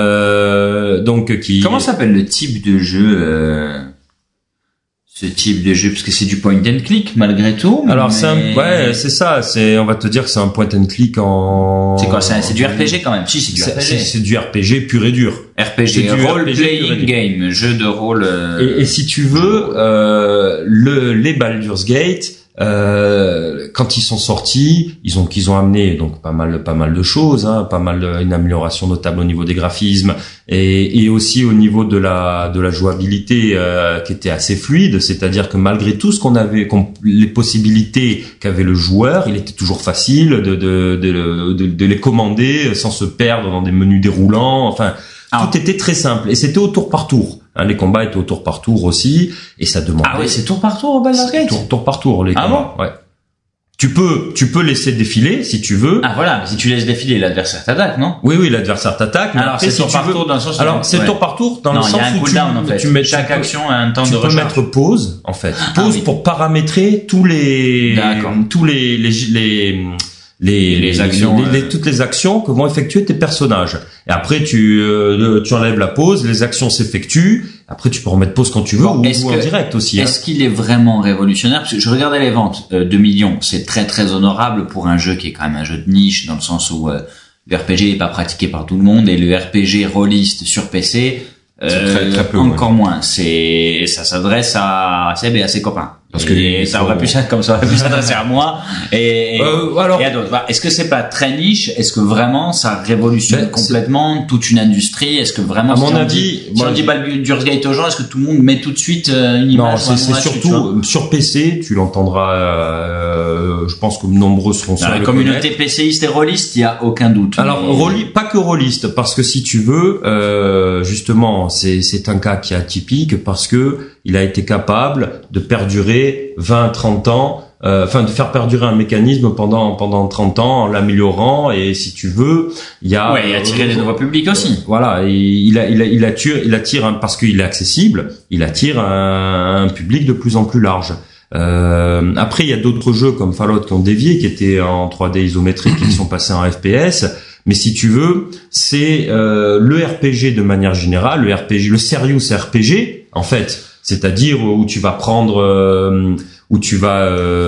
Euh, donc qui. Comment s'appelle le type de jeu euh... Ce type de jeu, parce que c'est du point and click malgré tout. Alors mais... c'est un, ouais, c'est ça. C'est, on va te dire que c'est un point and click en. C'est quoi? C'est, c'est du R P G quand même. Si, c'est du c'est, R P G. C'est, c'est du R P G pur et dur. R P G, role playing game, jeu de rôle. Euh... Et, et si tu veux, euh, le les Baldur's Gate, euh, quand ils sont sortis, ils ont qu'ils ont amené donc pas mal pas mal de choses, hein, pas mal de, une amélioration notable au niveau des graphismes et, et aussi au niveau de la de la jouabilité euh, qui était assez fluide, c'est-à-dire que malgré tout ce qu'on avait, qu'on, les possibilités qu'avait le joueur, il était toujours facile de de de, de, de les commander sans se perdre dans des menus déroulants, enfin. Ah. Tout était très simple et c'était au tour par tour. Hein, les combats étaient au tour par tour aussi et ça demandait. Ah ouais, c'est tour par tour au Baldur's Gate. Tour, tour par tour les ah combats. Bon ouais. Tu peux, tu peux laisser défiler si tu veux. Ah voilà, mais si tu laisses défiler, l'adversaire t'attaque, non? Oui, oui, l'adversaire t'attaque. Mais alors après, c'est si tour tu par veux... tour dans le sens. Alors c'est ouais. tour par tour dans non, le sens où tu, en fait. tu mets chaque action a un temps tu de recharge. Tu peux mettre pause en fait. Pause ah, oui. pour paramétrer tous les, D'accord. tous les les les Les, les actions, les, les, les, toutes les actions que vont effectuer tes personnages. Et après, tu, euh, tu enlèves la pause, les actions s'effectuent. Après, tu peux remettre pause quand tu veux bon, ou, ou en direct aussi. Est-ce hein. qu'il est vraiment révolutionnaire? Parce que je regardais les ventes, euh, deux millions. C'est très très honorable pour un jeu qui est quand même un jeu de niche dans le sens où euh, le R P G est pas pratiqué par tout le monde et le R P G rôliste sur P C, euh, c'est très, très peu, encore ouais. moins. C'est, ça s'adresse à Seb et à ses copains. Parce que et ça aurait pu comme ça aurait pu s'adresser à moi et, et, euh, alors, et à d'autres. Est-ce que c'est pas très niche? Est-ce que vraiment ça révolutionne ben, complètement c'est... toute une industrie? Est-ce que vraiment à si mon on avis, dit, si moi, on dit Baldur's Gate aux gens, est-ce que tout le monde met tout de suite une image? Non, c'est, c'est surtout sur P C. Tu l'entendras. Euh, je pense que nombreux seront sur la communauté PCiste et rôliste, il y a aucun doute. Alors mais... rôli, pas que rôliste, parce que si tu veux, euh, justement, c'est c'est un cas qui est atypique parce que il a été capable de perdurer vingt, trente ans, euh, enfin de faire perdurer un mécanisme pendant pendant trente ans en l'améliorant et si tu veux, il y a ouais, il a attiré euh, des nouveaux publics aussi. Euh, voilà, et il a il a il attire il attire un, parce qu'il est accessible, il attire un, un public de plus en plus large. Euh, après il y a d'autres jeux comme Fallout qui ont dévié, qui étaient en trois D isométrique et qui sont passés en F P S. Mais si tu veux, c'est euh, le R P G de manière générale, le R P G, le serious R P G en fait. C'est-à-dire où tu vas prendre, euh, où tu vas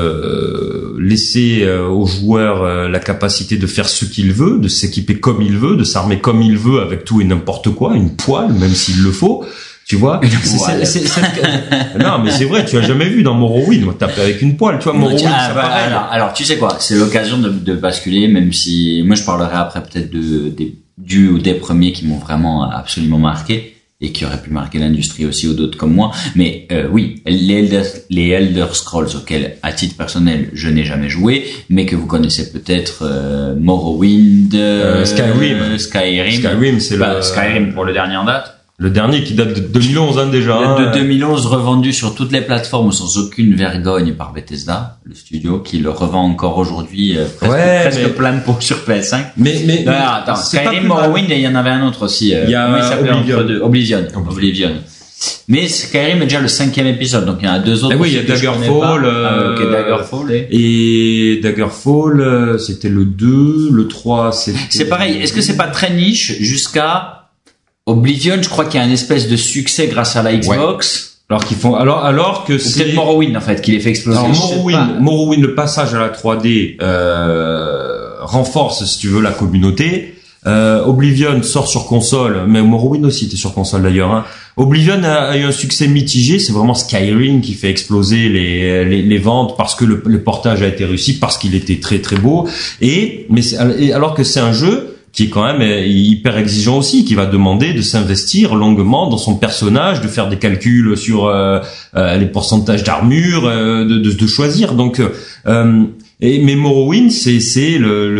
euh, laisser euh, au joueur euh, la capacité de faire ce qu'il veut, de s'équiper comme il veut, de s'armer comme il veut avec tout et n'importe quoi, une poêle même s'il le faut. Tu vois, c'est, c'est, c'est, c'est... non mais c'est vrai, tu as jamais vu dans Morrowind, moi taper avec une poêle, tu vois Morrowind, ah, c'est bah, pareil. Alors, alors tu sais quoi, c'est l'occasion de, de basculer, même si moi je parlerai après peut-être de des du ou des premiers qui m'ont vraiment absolument marqué et qui auraient pu marquer l'industrie aussi ou d'autres comme moi. Mais euh, oui, les Elder, les Elder Scrolls auxquels à titre personnel je n'ai jamais joué, mais que vous connaissez peut-être euh, Morrowind, euh, Skyrim, Skyrim, Skyrim, c'est bah, le Skyrim pour le dernier en date. Le dernier qui date de deux mille onze, hein, déjà. De, hein. de deux mille onze, revendu sur toutes les plateformes sans aucune vergogne par Bethesda, le studio, qui le revend encore aujourd'hui, euh, presque, ouais, presque mais... plein de pots sur P S cinq. Mais, mais, non, attends, Skyrim, Morrowind, et il y en avait un autre aussi. Euh, il y a comment il s'appelait Oblivion. entre deux? Oblivion. Oblivion. Mais Skyrim est déjà le cinquième épisode, donc il y en a deux autres. Eh oui, il y a Daggerfall. Euh, okay, Daggerfall et... et Daggerfall, c'était le deux, le trois, c'était... C'est pareil, est-ce que c'est pas très niche jusqu'à Oblivion? Je crois qu'il y a une espèce de succès grâce à la Xbox. Ouais. Alors qu'ils font, alors, alors que c'est... peut-être Morrowind, en fait, qui les fait exploser. Alors, Morrowind, Morrowind, le passage à la trois D, euh, renforce, si tu veux, la communauté. Euh, Oblivion sort sur console, mais Morrowind aussi était sur console d'ailleurs. Hein. Oblivion a, a eu un succès mitigé, c'est vraiment Skyrim qui fait exploser les, les, les ventes parce que le, le portage a été réussi, parce qu'il était très très beau. Et mais c'est, alors que c'est un jeu qui est quand même hyper exigeant aussi, qui va demander de s'investir longuement dans son personnage, de faire des calculs sur euh, euh, les pourcentages d'armure, euh, de, de, de choisir. Donc euh, Et mais Morrowind, c'est c'est le,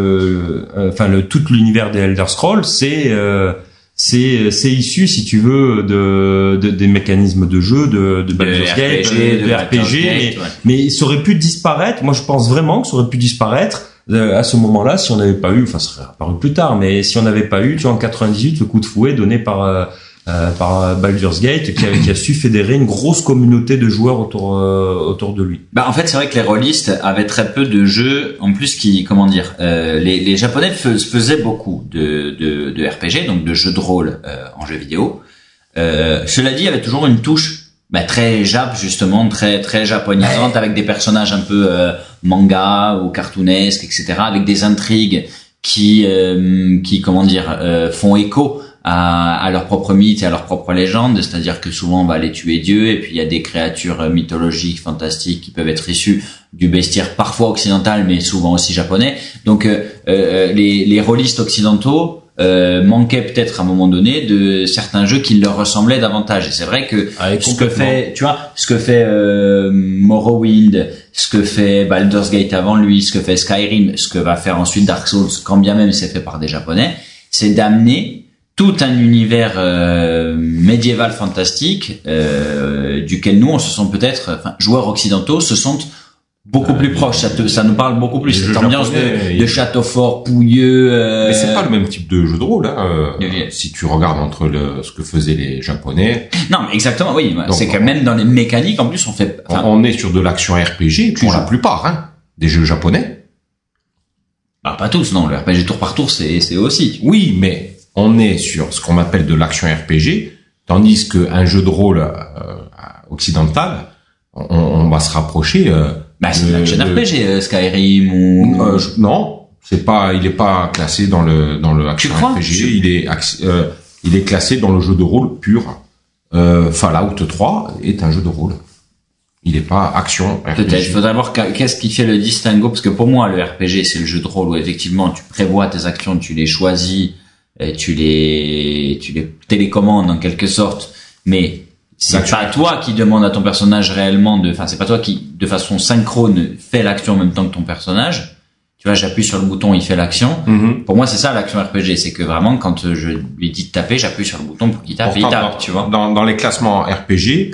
le enfin le tout l'univers des Elder Scrolls, c'est euh, c'est c'est issu, si tu veux, de, de des mécanismes de jeu de de Baldur's Gate, de, de R P G, mais, ouais. mais ça aurait pu disparaître. Moi, je pense vraiment que ça aurait pu disparaître euh, à ce moment-là si on n'avait pas eu, enfin, ça serait apparu plus tard, mais si on n'avait pas eu, tu vois, en quatre-vingt-dix-huit, le coup de fouet donné par euh, Euh, par Baldur's Gate, qui a, qui a su fédérer une grosse communauté de joueurs autour euh, autour de lui. Bah en fait c'est vrai que les rôlistes avaient très peu de jeux en plus qui comment dire euh, les, les japonais faisaient beaucoup de, de de R P G, donc de jeux de rôle euh, en jeux vidéo. Euh, cela dit, il y avait toujours une touche bah, très jap justement, très très japonisante, avec des personnages un peu euh, manga ou cartoonesques, et cetera, avec des intrigues qui euh, qui comment dire euh, font écho à, à leur propre mythe et à leur propre légende, c'est-à-dire que souvent on va aller tuer Dieu, et puis il y a des créatures mythologiques, fantastiques, qui peuvent être issues du bestiaire parfois occidental, mais souvent aussi japonais. Donc euh, euh, les, les rôlistes occidentaux euh, manquaient peut-être à un moment donné de certains jeux qui leur ressemblaient davantage. Et c'est vrai que ah, ce que fait, tu vois, ce que fait euh, Morrowind, ce que fait Baldur's Gate avant lui, ce que fait Skyrim, ce que va faire ensuite Dark Souls, quand bien même c'est fait par des japonais, c'est d'amener tout un univers euh, médiéval fantastique euh, duquel nous on se sent peut-être, enfin joueurs occidentaux se sentent beaucoup euh, plus proches. Ça, te, ça nous parle beaucoup plus. Cette ambiance de, de château fort pouilleux. Euh... Mais c'est pas le même type de jeu de rôle. Hein, euh, si tu regardes entre le, ce que faisaient les Japonais. Non, mais exactement. Oui, donc, c'est que même dans les mécaniques, en plus, on fait. On, on est sur de l'action R P G pour la plupart, hein, des jeux japonais. Bah pas tous, non. Le R P G tour par tour, c'est c'est aussi. Oui, mais on est sur ce qu'on appelle de l'action R P G, tandis qu'un jeu de rôle euh, occidental, on, on va se rapprocher. Euh, bah, c'est de l'action R P G, euh, Skyrim ou. Euh, je, non, c'est pas, il est pas classé dans le dans le action R P G. Il est euh, il est classé dans le jeu de rôle pur. Euh, Fallout trois est un jeu de rôle. Il est pas action R P G. Peut-être. Il faudrait voir qu'est-ce qui fait le distinguo, parce que pour moi, le R P G, c'est le jeu de rôle où effectivement tu prévois tes actions, tu les choisis. Et tu les tu les télécommandes en quelque sorte, mais c'est pas toi qui demande à ton personnage réellement de, enfin c'est pas toi qui de façon synchrone fait l'action en même temps que ton personnage. Tu vois, j'appuie sur le bouton, il fait l'action. Mm-hmm. Pour moi, c'est ça l'action R P G, c'est que vraiment quand je lui dis de taper, j'appuie sur le bouton pour qu'il tape. Pourtant, et il tape, dans, tu vois. Dans, dans les classements R P G,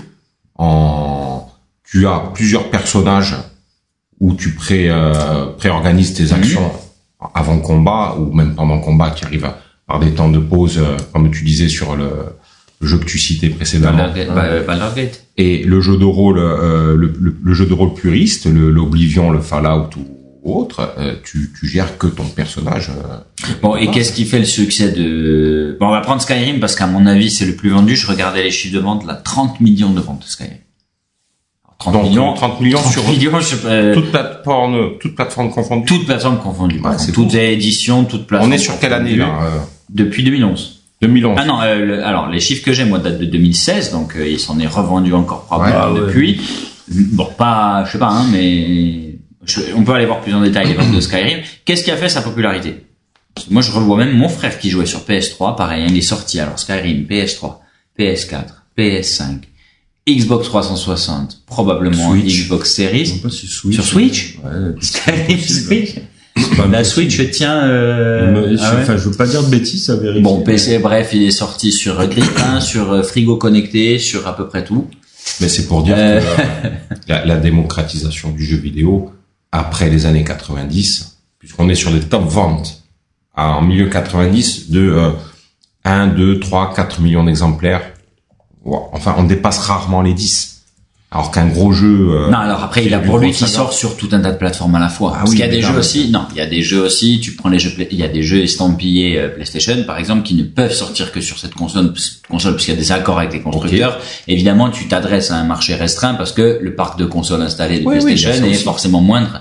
en tu as plusieurs personnages où tu pré euh, préorganises tes actions mm-hmm. avant combat ou même pendant combat, qui arrivent à par des temps de pause, euh, comme tu disais sur le, le jeu que tu citais précédemment. Baldur's Gate. Et le jeu de rôle, euh, le, le, le jeu de rôle puriste, le, l'Oblivion, le Fallout ou autre, euh, tu, tu gères que ton personnage. Euh, bon, et qu'est-ce qui fait le succès de... Bon, on va prendre Skyrim parce qu'à mon avis, c'est le plus vendu. Je regardais les chiffres de vente, là, trente millions de ventes de Skyrim. trente Donc, millions, trente millions trente sur millions, je, euh, toute plateforme, toute plateforme confondue. Toute plateforme confondue. Ouais, c'est toute bon. édition, toute plateforme. On est sur quelle année là euh... Depuis deux mille onze. deux mille onze. Ah non, euh, le, alors les chiffres que j'ai moi datent de deux mille seize, donc euh, il s'en est revendu encore probablement ouais, depuis. Ouais. Bon, pas, je sais pas, hein, mais je, on peut aller voir plus en détail les ventes de Skyrim. Qu'est-ce qui a fait sa popularité? Moi, je revois même mon frère qui jouait sur P S trois, pareil, hein, il est sorti alors Skyrim, P S trois, P S quatre, P S cinq. Xbox trois cent soixante, probablement Switch. Xbox Series. Pas sur Switch. Sur Switch ouais, Skyrim Switch. La Switch tient. Euh... Mais, ah ouais. Enfin, je veux pas dire de bêtises, à vérifier. Bon, P C, bref, il est sorti sur Grille un, sur Frigo connecté, sur à peu près tout. Mais c'est pour dire euh... que euh, la, la démocratisation du jeu vidéo après les années quatre-vingt-dix, puisqu'on est sur des top ventes en milieu quatre-vingt-dix de euh, un, deux, trois, quatre millions d'exemplaires. enfin, on dépasse rarement les dix. Alors qu'un gros jeu. Euh, non, alors après, il a pour lui qui sort sur tout un tas de plateformes à la fois. Ah, Parce oui, qu'il y a des jeux même. aussi. Non, il y a des jeux aussi. Tu prends les jeux. Il y a des jeux estampillés euh, PlayStation, par exemple, qui ne peuvent sortir que sur cette console, console parce qu'il y a des accords avec les constructeurs. Okay. Évidemment, tu t'adresses à un marché restreint parce que le parc de consoles installées de oui, PlayStation oui, est forcément moindre.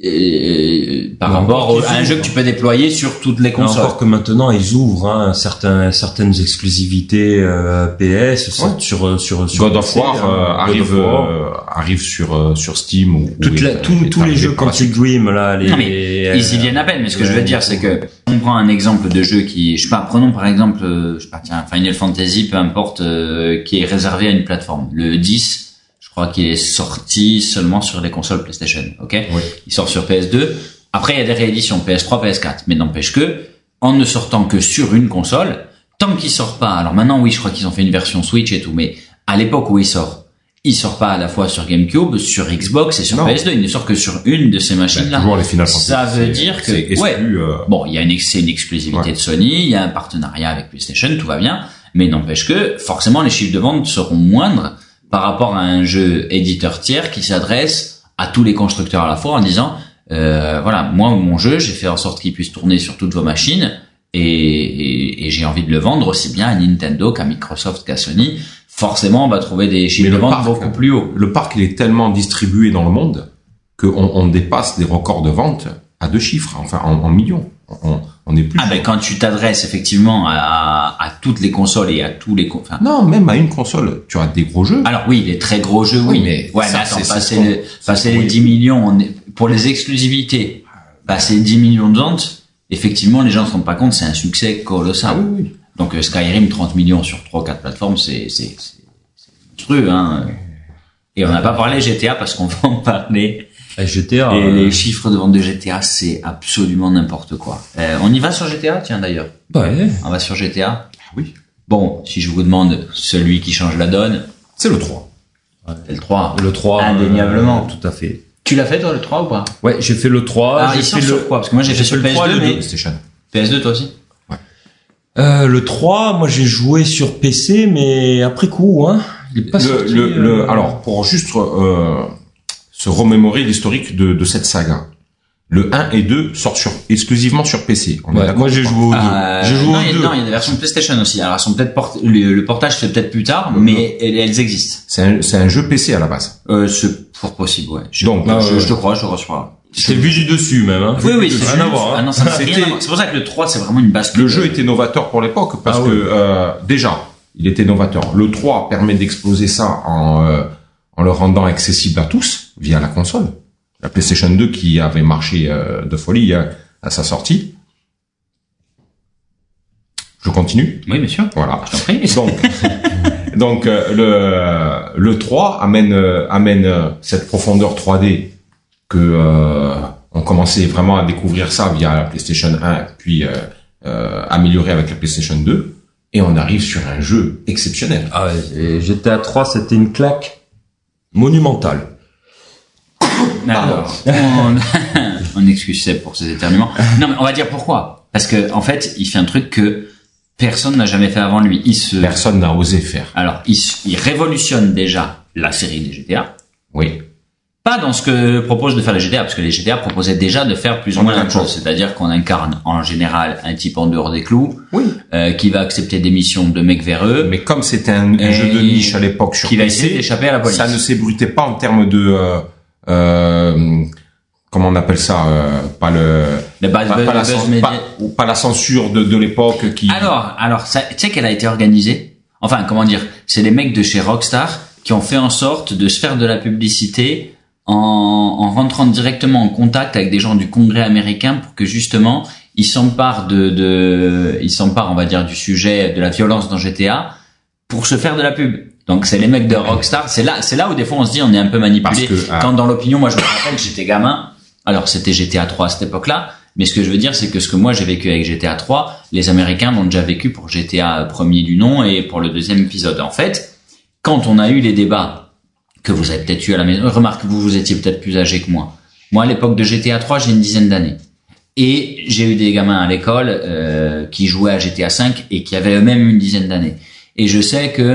Et, par non, rapport à un jeu que tu peux déployer sur toutes les consoles. Encore que maintenant ils ouvrent hein, certains certaines exclusivités euh, P S ouais. sur sur sur God of War euh, arrive euh, arrive sur euh, sur Steam ou Toute la, tous tous les jeux Quantic Dream là les, non, mais euh, ils y viennent à peine mais ce que ouais, je veux dire c'est que on prend un exemple de jeu qui je sais pas prenons par exemple je sais pas tiens Final Fantasy peu importe euh, qui est réservé à une plateforme le dix. Je crois qu'il est sorti seulement sur les consoles PlayStation, ok? Oui. Il sort sur P S deux. Après, il y a des rééditions P S trois, P S quatre. Mais n'empêche que, en ne sortant que sur une console, tant qu'il sort pas, alors maintenant, oui, je crois qu'ils ont fait une version Switch et tout, mais à l'époque où il sort, il sort pas à la fois sur GameCube, sur Xbox et sur non. P S deux. Il ne sort que sur une de ces machines-là. Ben, toujours les Final Fantasy. Ça veut dire que, exclu, ouais. Euh... Bon, il y a une, c'est une exclusivité ouais. de Sony, il y a un partenariat avec PlayStation, tout va bien. Mais n'empêche que, forcément, les chiffres de vente seront moindres par rapport à un jeu éditeur tiers qui s'adresse à tous les constructeurs à la fois en disant euh, voilà, moi mon jeu j'ai fait en sorte qu'il puisse tourner sur toutes vos machines et, et, et j'ai envie de le vendre aussi bien à Nintendo qu'à Microsoft qu'à Sony. Forcément on va trouver des chiffres de vente beaucoup plus hauts. Le parc il est tellement distribué dans le monde qu'on on dépasse des records de vente à deux chiffres, enfin en, en millions. On, on est plus. Ah ben quand tu t'adresses effectivement à, à, à toutes les consoles et à tous les. Enfin, non, même à une console, tu as des gros jeux. Alors oui, les très gros jeux, oui, oui mais ouais, ça, mais attends, c'est, passer, c'est les, passer les dix millions, on est, pour les exclusivités, passer dix millions de ventes, effectivement, les gens se rendent pas compte, c'est un succès colossal. Ah, oui, oui. Donc euh, Skyrim, trente millions sur trois ou quatre plateformes, c'est c'est c'est, c'est monstrueux, hein. Et on n'a pas parlé G T A parce qu'on va en parler. G T A. Et euh... les chiffres de vente de G T A, c'est absolument n'importe quoi. Euh, on y va sur G T A, tiens d'ailleurs. Ouais. On va sur G T A. Ah oui. Bon, si je vous demande celui qui change la donne, c'est le trois. Ouais. C'est le trois. Le trois. Indéniablement. Euh, tout à fait. Tu l'as fait toi le trois ou pas? Ouais, j'ai fait le trois. Ah, j'ai fait le quoi? Parce que moi j'ai, j'ai fait, fait sur P S deux, mais PlayStation. P S deux toi aussi? Ouais. Euh, le trois, moi j'ai joué sur P C, mais après coup, hein. Il est pas le, sorti, le, euh... le, alors, pour juste euh, se remémorer l'historique de, de cette saga. Le un et deux sortent sur, exclusivement sur P C. On ouais, moi j'ai joué aux deux. Euh, j'ai joué non, aux il, deux. Non, il y a des versions de PlayStation aussi. Alors elles sont peut-être port- le, le portage se fait peut-être plus tard, mmh. mais elles, elles existent. C'est un, c'est un jeu P C à la base. Euh, c'est fort possible, ouais. Je, Donc, je, euh, je te crois, je te reçois. C'était vu du dessus même. Hein. Oui, oui, c'est rien à voir. Ah non, ça n'a rien à voir. C'est pour ça que le trois, c'est vraiment une base. Le jeu était novateur pour l'époque parce ah, que oui. euh, déjà, il était novateur. Le trois permet d'exploser ça en euh, en le rendant accessible à tous via la console. La PlayStation deux qui avait marché euh, de folie à, à sa sortie. Je continue. Oui, bien sûr. Voilà. Je t'en prie. Donc, donc euh, le le trois amène euh, amène euh, cette profondeur trois D que euh, on commençait vraiment à découvrir ça via la PlayStation un, puis euh, euh, amélioré avec la PlayStation deux, et on arrive sur un jeu exceptionnel. Ah ouais, G T A trois, c'était une claque monumentale. Alors, on, on excuse Seb pour ses éternuements. Non, mais on va dire pourquoi. Parce que, en fait, il fait un truc que personne n'a jamais fait avant lui. Il se... Personne n'a osé faire. Alors, il, il révolutionne déjà la série des G T A. Oui. Pas dans ce que propose de faire les G T A, parce que les G T A proposaient déjà de faire plus ou moins la même chose. C'est-à-dire qu'on incarne, en général, un type en dehors des clous. Oui. Euh, qui va accepter des missions de mecs véreux. Mais comme c'était un, un jeu de niche à l'époque sur qui P C, va essayer d'échapper à la police. Ça ne s'ébruitait pas en termes de... Euh, euh, comment on appelle ça euh, pas le le buzz, pas, buzz, pas, la, buzz pas, pas la censure de, de l'époque qui alors alors ça tu sais qu'elle a été organisée, enfin comment dire, c'est les mecs de chez Rockstar qui ont fait en sorte de se faire de la publicité en, en rentrant directement en contact avec des gens du Congrès américain pour que justement ils s'emparent de, de ils s'emparent on va dire du sujet de la violence dans G T A pour se faire de la pub. Donc c'est les mecs de Rockstar, c'est là c'est là où des fois on se dit on est un peu manipulé. Que, ah. Quand dans l'opinion, moi je me rappelle que j'étais gamin, alors c'était G T A trois à cette époque-là, mais ce que je veux dire c'est que ce que moi j'ai vécu avec G T A trois, les Américains l'ont déjà vécu pour G T A premier du nom et pour le deuxième épisode. En fait, quand on a eu les débats que vous avez peut-être eu à la maison, remarque vous vous étiez peut-être plus âgé que moi. Moi à l'époque de G T A trois, j'ai une dizaine d'années. Et j'ai eu des gamins à l'école euh, qui jouaient à G T A cinq et qui avaient eux-mêmes une dizaine d'années. Et je sais que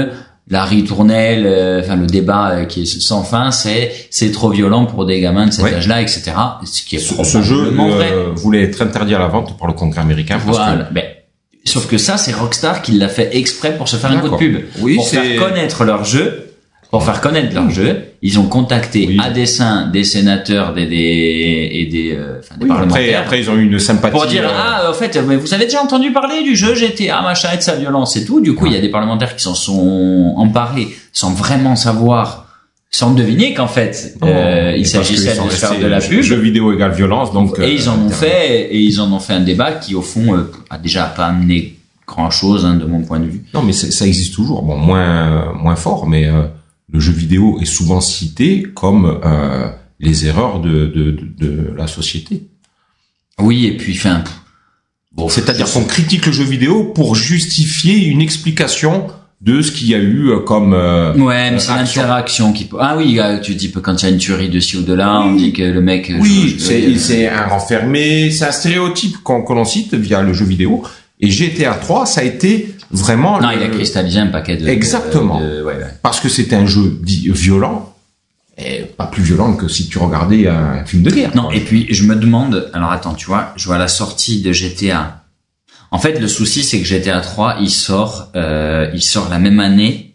la ritournelle, euh, enfin le débat euh, qui est sans fin, c'est c'est trop violent pour des gamins de cet ouais. âge-là, et cetera. Ce qui est ce, ce jeu euh, voulait être interdit à la vente par le Congrès américain. Parce voilà. Que... Ben, sauf que ça, c'est Rockstar qui l'a fait exprès pour se faire D'accord. un coup de pub, oui, pour c'est... faire connaître leur jeu. Pour faire connaître leur jeu, ils ont contacté oui. à dessein des sénateurs, des, des et des, euh, enfin, des oui, parlementaires. Après, après, ils ont eu une sympathie. Pour dire euh... ah, en fait, mais vous avez déjà entendu parler du jeu G T A machin et de sa violence et tout. Du coup, il ouais. y a des parlementaires qui s'en sont emparés sans vraiment savoir, sans deviner qu'en fait, oh, euh, il s'agissait de faire de la pub. Jeu vidéo égale violence, donc. Et euh, ils en ont fait, et ils en ont fait un débat qui, au fond, euh, a déjà pas amené grand chose hein, de mon point de vue. Non, mais ça existe toujours. Bon, moins moins fort, mais. Euh... Le jeu vidéo est souvent cité comme euh, les erreurs de, de, de, de la société. Oui, et puis, enfin, bon, c'est-à-dire qu'on critique le jeu vidéo pour justifier une explication de ce qu'il y a eu comme. Euh, ouais, mais c'est action. L'interaction qui. Ah oui, tu dis que quand il y a une tuerie de ci ou de là, oui. on dit que le mec. Oui, joue, c'est euh, c'est un renfermé, c'est un stéréotype qu'on qu'on en cite via le jeu vidéo. Et G T A trois, ça a été vraiment... Non, le... il a cristallisé un paquet de... Exactement. De, de, ouais, ouais. Parce que c'était un jeu dit violent, et pas plus violent que si tu regardais un film de guerre. Non, quoi. Et puis je me demande... Alors attends, tu vois, je vois la sortie de G T A. En fait, le souci, c'est que G T A trois, il sort, euh, il sort la même année...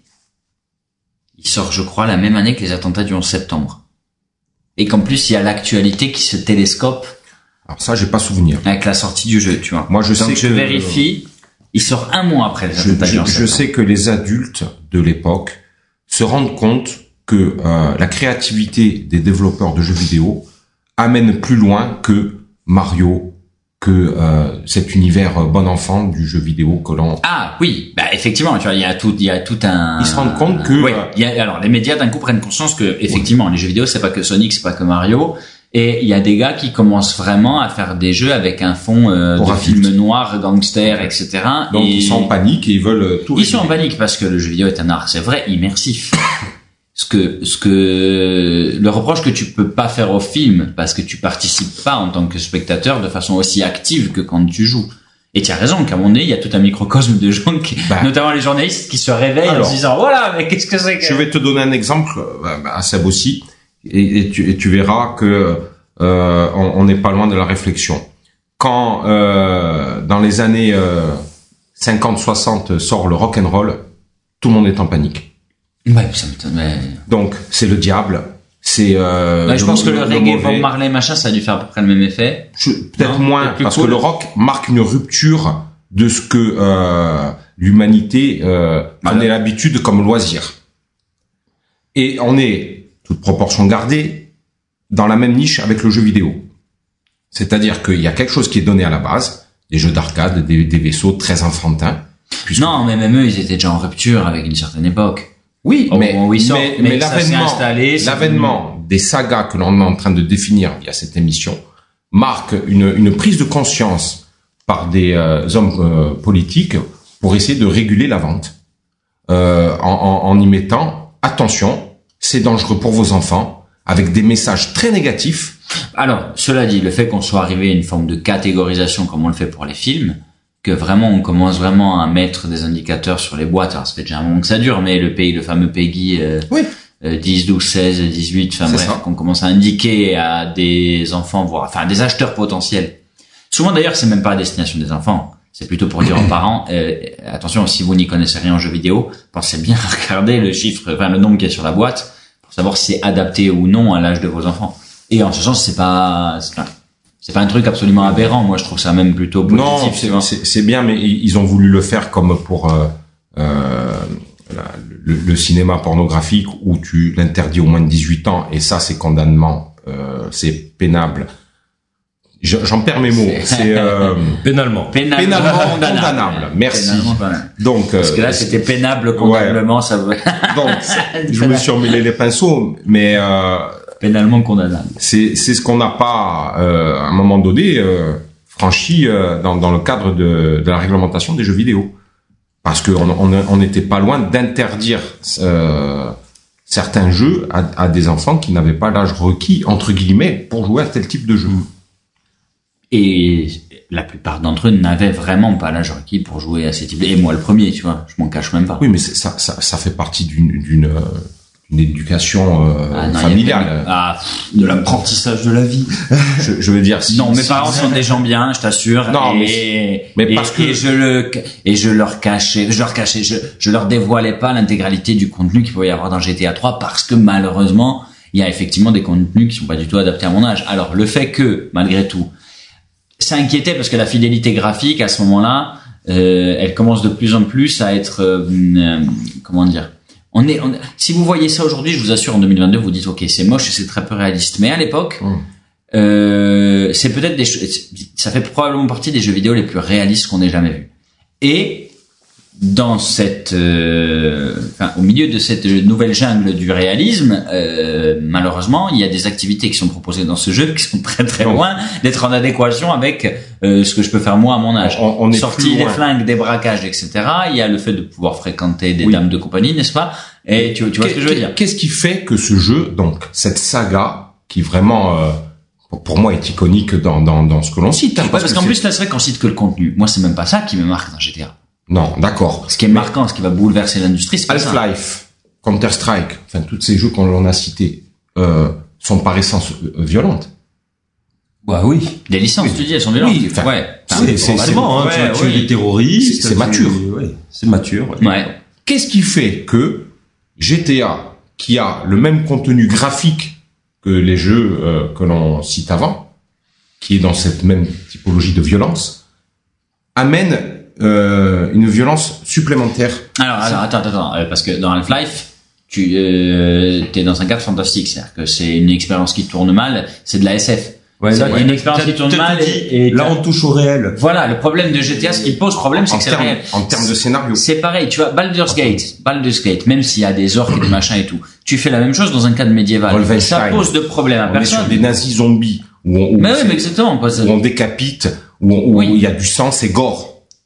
Il sort, je crois, la même année que les attentats du onze septembre. Et qu'en plus, il y a l'actualité qui se télescope... Alors ça, j'ai pas souvenir. Avec la sortie du jeu, tu vois. Moi, je Donc, sais je que vérifie. Il sort un mois après les je, attentats. Je, je sais que les adultes de l'époque se rendent compte que euh, la créativité des développeurs de jeux vidéo amène plus loin que Mario, que euh, cet univers bon enfant du jeu vidéo que l'on. Ah oui, bah effectivement, tu vois, il y a tout, il y a tout un. Ils se rendent compte que. Oui. Il y a, alors les médias d'un coup prennent conscience que effectivement, oui. les jeux vidéo, c'est pas que Sonic, c'est pas que Mario. Et il y a des gars qui commencent vraiment à faire des jeux avec un fond euh, de films noirs, gangsters, et cetera. Donc et ils sont en panique et ils veulent tout. Ils réguler. sont en panique parce que le jeu vidéo est un art, c'est vrai, immersif. ce que, ce que, le reproche que tu peux pas faire au film parce que tu participes pas en tant que spectateur de façon aussi active que quand tu joues. Et tu as raison qu'à mon nez, il y a tout un microcosme de gens qui, bah, notamment les journalistes, qui se réveillent alors, en se disant voilà, mais qu'est-ce que c'est que... Je vais te donner un exemple, à Seb aussi. Et, et, tu, et tu verras que euh, on n'est pas loin de la réflexion. Quand euh, dans les années euh, cinquante soixante sort le rock and roll, tout le monde est en panique. Ouais, ça m'étonne. Mais... Donc c'est le diable. C'est. Euh, ouais, je pense que le, le reggae, Bob Marley, machin, ça a dû faire à peu près le même effet. Peut-être moins, parce cool. que le rock marque une rupture de ce que euh, l'humanité euh, voilà. prenait l'habitude comme loisir. Et on est toute proportion gardée, dans la même niche avec le jeu vidéo. C'est-à-dire qu'il y a quelque chose qui est donné à la base, des jeux d'arcade, des, des vaisseaux très enfantins. Puisque... Non, mais même eux, ils étaient déjà en rupture avec une certaine époque. Oui, oh, mais, bon, sort, mais, mais, mais l'avènement, installé, l'avènement des sagas que l'on est en train de définir via cette émission marque une, une prise de conscience par des euh, hommes euh, politiques pour essayer de réguler la vente, euh, en, en, en y mettant, attention, c'est dangereux pour vos enfants, avec des messages très négatifs. Alors, cela dit, le fait qu'on soit arrivé à une forme de catégorisation comme on le fait pour les films, que vraiment on commence vraiment à mettre des indicateurs sur les boîtes, alors ça fait déjà un moment que ça dure, mais le pays, le fameux Peggy euh, oui. euh, dix, douze, seize, dix-huit, enfin bref, qu'on commence à indiquer à des enfants, voire enfin à des acheteurs potentiels. Souvent d'ailleurs, c'est même pas à destination des enfants. C'est plutôt pour dire aux parents, euh, attention, si vous n'y connaissez rien en jeu vidéo, pensez bien à regarder le chiffre, enfin le nombre qui est sur la boîte, pour savoir si c'est adapté ou non à l'âge de vos enfants. Et en ce sens, c'est pas, c'est pas, c'est pas un truc absolument aberrant. Moi, je trouve ça même plutôt positif. Non, c'est, c'est, c'est bien, mais ils ont voulu le faire comme pour euh, euh, la, le, le cinéma pornographique où tu l'interdis au moins de dix-huit ans, et ça, c'est condamnement, euh, c'est pénable. J'en perds mes mots. C'est, c'est euh, pénalement. Pénalement, pénalement condamnable. condamnable. Merci. Pénalement condamnable. Donc, parce que là, euh, c'était pénable condamnablement. Ouais. Ça veut... Donc, je me suis emmêlé les pinceaux, mais euh, pénalement condamnable. C'est c'est ce qu'on n'a pas euh, à un moment donné euh, franchi euh, dans dans le cadre de de la réglementation des jeux vidéo, parce que on on on n'était pas loin d'interdire euh, certains jeux à, à des enfants qui n'avaient pas l'âge requis entre guillemets pour jouer à tel type de jeu. Et la plupart d'entre eux n'avaient vraiment pas l'âge requis pour jouer à ces types. Et moi, le premier, tu vois, je m'en cache même pas. Oui, mais c'est, ça, ça, ça fait partie d'une, d'une, euh, une éducation euh, ah, non, familiale. Ah, de l'apprentissage de la vie. je, je veux dire, si, non, mes si, parents si, sont des gens bien, je t'assure. Non, et, mais, mais et, parce que et je le et je leur cachais, je leur cachais, je, je leur dévoilais pas l'intégralité du contenu qu'il pouvait y avoir dans G T A trois parce que malheureusement, il y a effectivement des contenus qui sont pas du tout adaptés à mon âge. Alors le fait que malgré tout, ça inquiétait parce que la fidélité graphique à ce moment-là, euh, elle commence de plus en plus à être euh, euh, comment dire. On est, on, si vous voyez ça aujourd'hui, je vous assure, en deux mille vingt-deux, vous dites ok, c'est moche et c'est très peu réaliste. Mais à l'époque, mmh. euh, c'est peut-être des, ça fait probablement partie des jeux vidéo les plus réalistes qu'on ait jamais vus. Et dans cette, euh, enfin, au milieu de cette nouvelle jungle du réalisme, euh, malheureusement, il y a des activités qui sont proposées dans ce jeu qui sont très très loin d'être en adéquation avec euh, ce que je peux faire moi à mon âge. On, on est Sortie des flingues, des braquages, et cetera. Il y a le fait de pouvoir fréquenter des oui. dames de compagnie, n'est-ce pas? Et tu, tu vois ce que je veux dire. Qu'est-ce qui fait que ce jeu, donc cette saga, qui vraiment euh, pour moi est iconique dans dans dans ce que l'on cite, hein, ouais, parce, parce qu'en plus là c'est vrai qu'on cite que le contenu. Moi c'est même pas ça qui me marque dans G T A. Non, d'accord. Ce qui est marquant, ce qui va bouleverser l'industrie, c'est pas ça. Half-Life, Counter-Strike, enfin tous ces jeux qu'on en a cités euh, sont par essence euh, violentes. Bah oui. Les licences, oui. Tu dis, elles sont violentes. Oui, enfin, ouais. C'est, c'est, c'est, hein, ouais, tu vas tuer ouais. des terroristes. C'est, c'est mature. Ouais, c'est mature. Ouais. ouais. Qu'est-ce qui fait que G T A, qui a le même contenu graphique que les jeux euh, que l'on cite avant, qui est dans cette même typologie de violence, amène euh, une violence supplémentaire? Alors, alors attends, attends, attends, euh, parce que dans Half-Life, tu euh, t'es dans un cadre fantastique, c'est-à-dire que c'est une expérience qui tourne mal, c'est de la S F. Ouais, là, il y a une expérience qui tourne mal et, et là on touche au réel. Voilà, le problème de G T A, ce qui pose problème, c'est en que c'est termes, réel. En termes de scénario. C'est pareil, tu vois, Baldur's Gate, Baldur's Gate, même s'il y a des orques et des machins et tout, tu fais la même chose dans un cadre médiéval. Ça pose de problème à on personne. On est sur des nazis zombies où on, où mais oui, mais exactement, où on décapite, où, on, où oui. il y a du sang, c'est gore.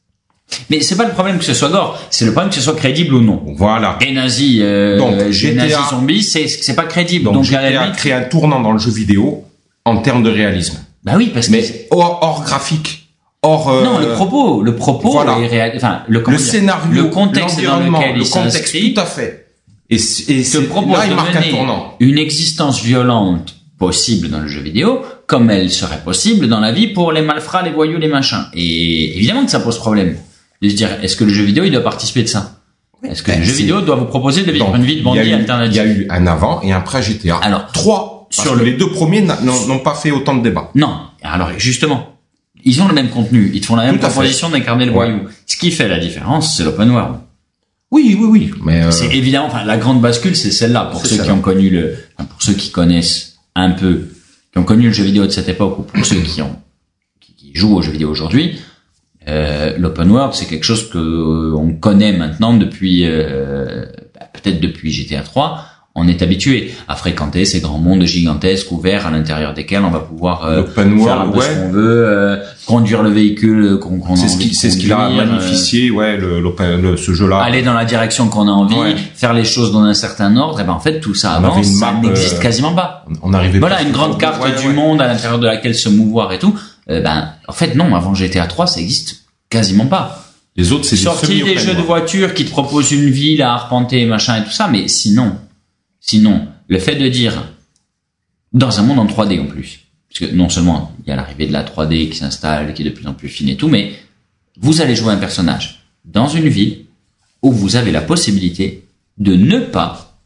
Mais c'est pas le problème que ce soit gore, c'est le problème que ce soit crédible ou non. Voilà. Et nazis, euh, donc G T A, nazis zombies, c'est c'est pas crédible. Donc, donc G T A crée un tournant dans le jeu vidéo en termes de réalisme. Bah oui, parce mais que hors, hors graphique, hors euh, non, le propos, le propos voilà. est réel, enfin le, le scénario, le contexte dans lequel le il contexte s'inscrit, tout à fait. Et, et c'est là il marque un tournant. Une existence violente possible dans le jeu vidéo, comme elle serait possible dans la vie pour les malfrats, les voyous, les machins. Et évidemment que ça pose problème. De se dire, est-ce que le jeu vidéo il doit participer de ça? Est-ce que ben, le jeu vidéo doit vous proposer de vivre donc, une vie de bandit alternative? Il y a eu un avant et un après G T A. Alors trois. Sur le... les deux premiers n'ont pas fait autant de débats. Non. Alors justement, ils ont le même contenu, ils te font la même proposition d'incarner le voyou. Ouais. Ce qui fait la différence, c'est l'open world. Oui, oui, oui. Mais euh... c'est évidemment, enfin, la grande bascule, c'est celle-là. Pour c'est ceux qui ont connu le, enfin, pour ceux qui connaissent un peu, qui ont connu le jeu vidéo de cette époque, ou pour ceux qui ont, qui, qui jouent au jeu vidéo aujourd'hui, euh, l'open world, c'est quelque chose que euh, on connaît maintenant depuis, euh, bah, peut-être depuis G T A trois. On est habitué à fréquenter ces grands mondes gigantesques ouverts à l'intérieur desquels on va pouvoir euh, faire un peu ouais. ce qu'on veut, euh, conduire le véhicule qu'on, qu'on a c'est envie ce qui, de c'est ce qu'il a magnifié, euh, ouais, le, l'open, le, ce jeu-là. Aller dans la direction qu'on a envie, ouais. faire les choses dans un certain ordre. Et ben en fait tout ça avant, ça map, n'existe euh, quasiment pas. On arrivait. Voilà une grande carte ouais, du ouais. monde à l'intérieur de laquelle se mouvoir et tout. Euh, ben en fait non, avant G T A trois, ça existe quasiment pas. Les autres, c'est sorti des jeux de voitures qui te proposent une ville à arpenter, machin et tout ça, mais sinon, sinon. Le fait de dire, dans un monde en trois D en plus, parce que non seulement il y a l'arrivée de la trois D qui s'installe, qui est de plus en plus fine et tout, mais vous allez jouer un personnage dans une ville où vous avez la possibilité de ne pas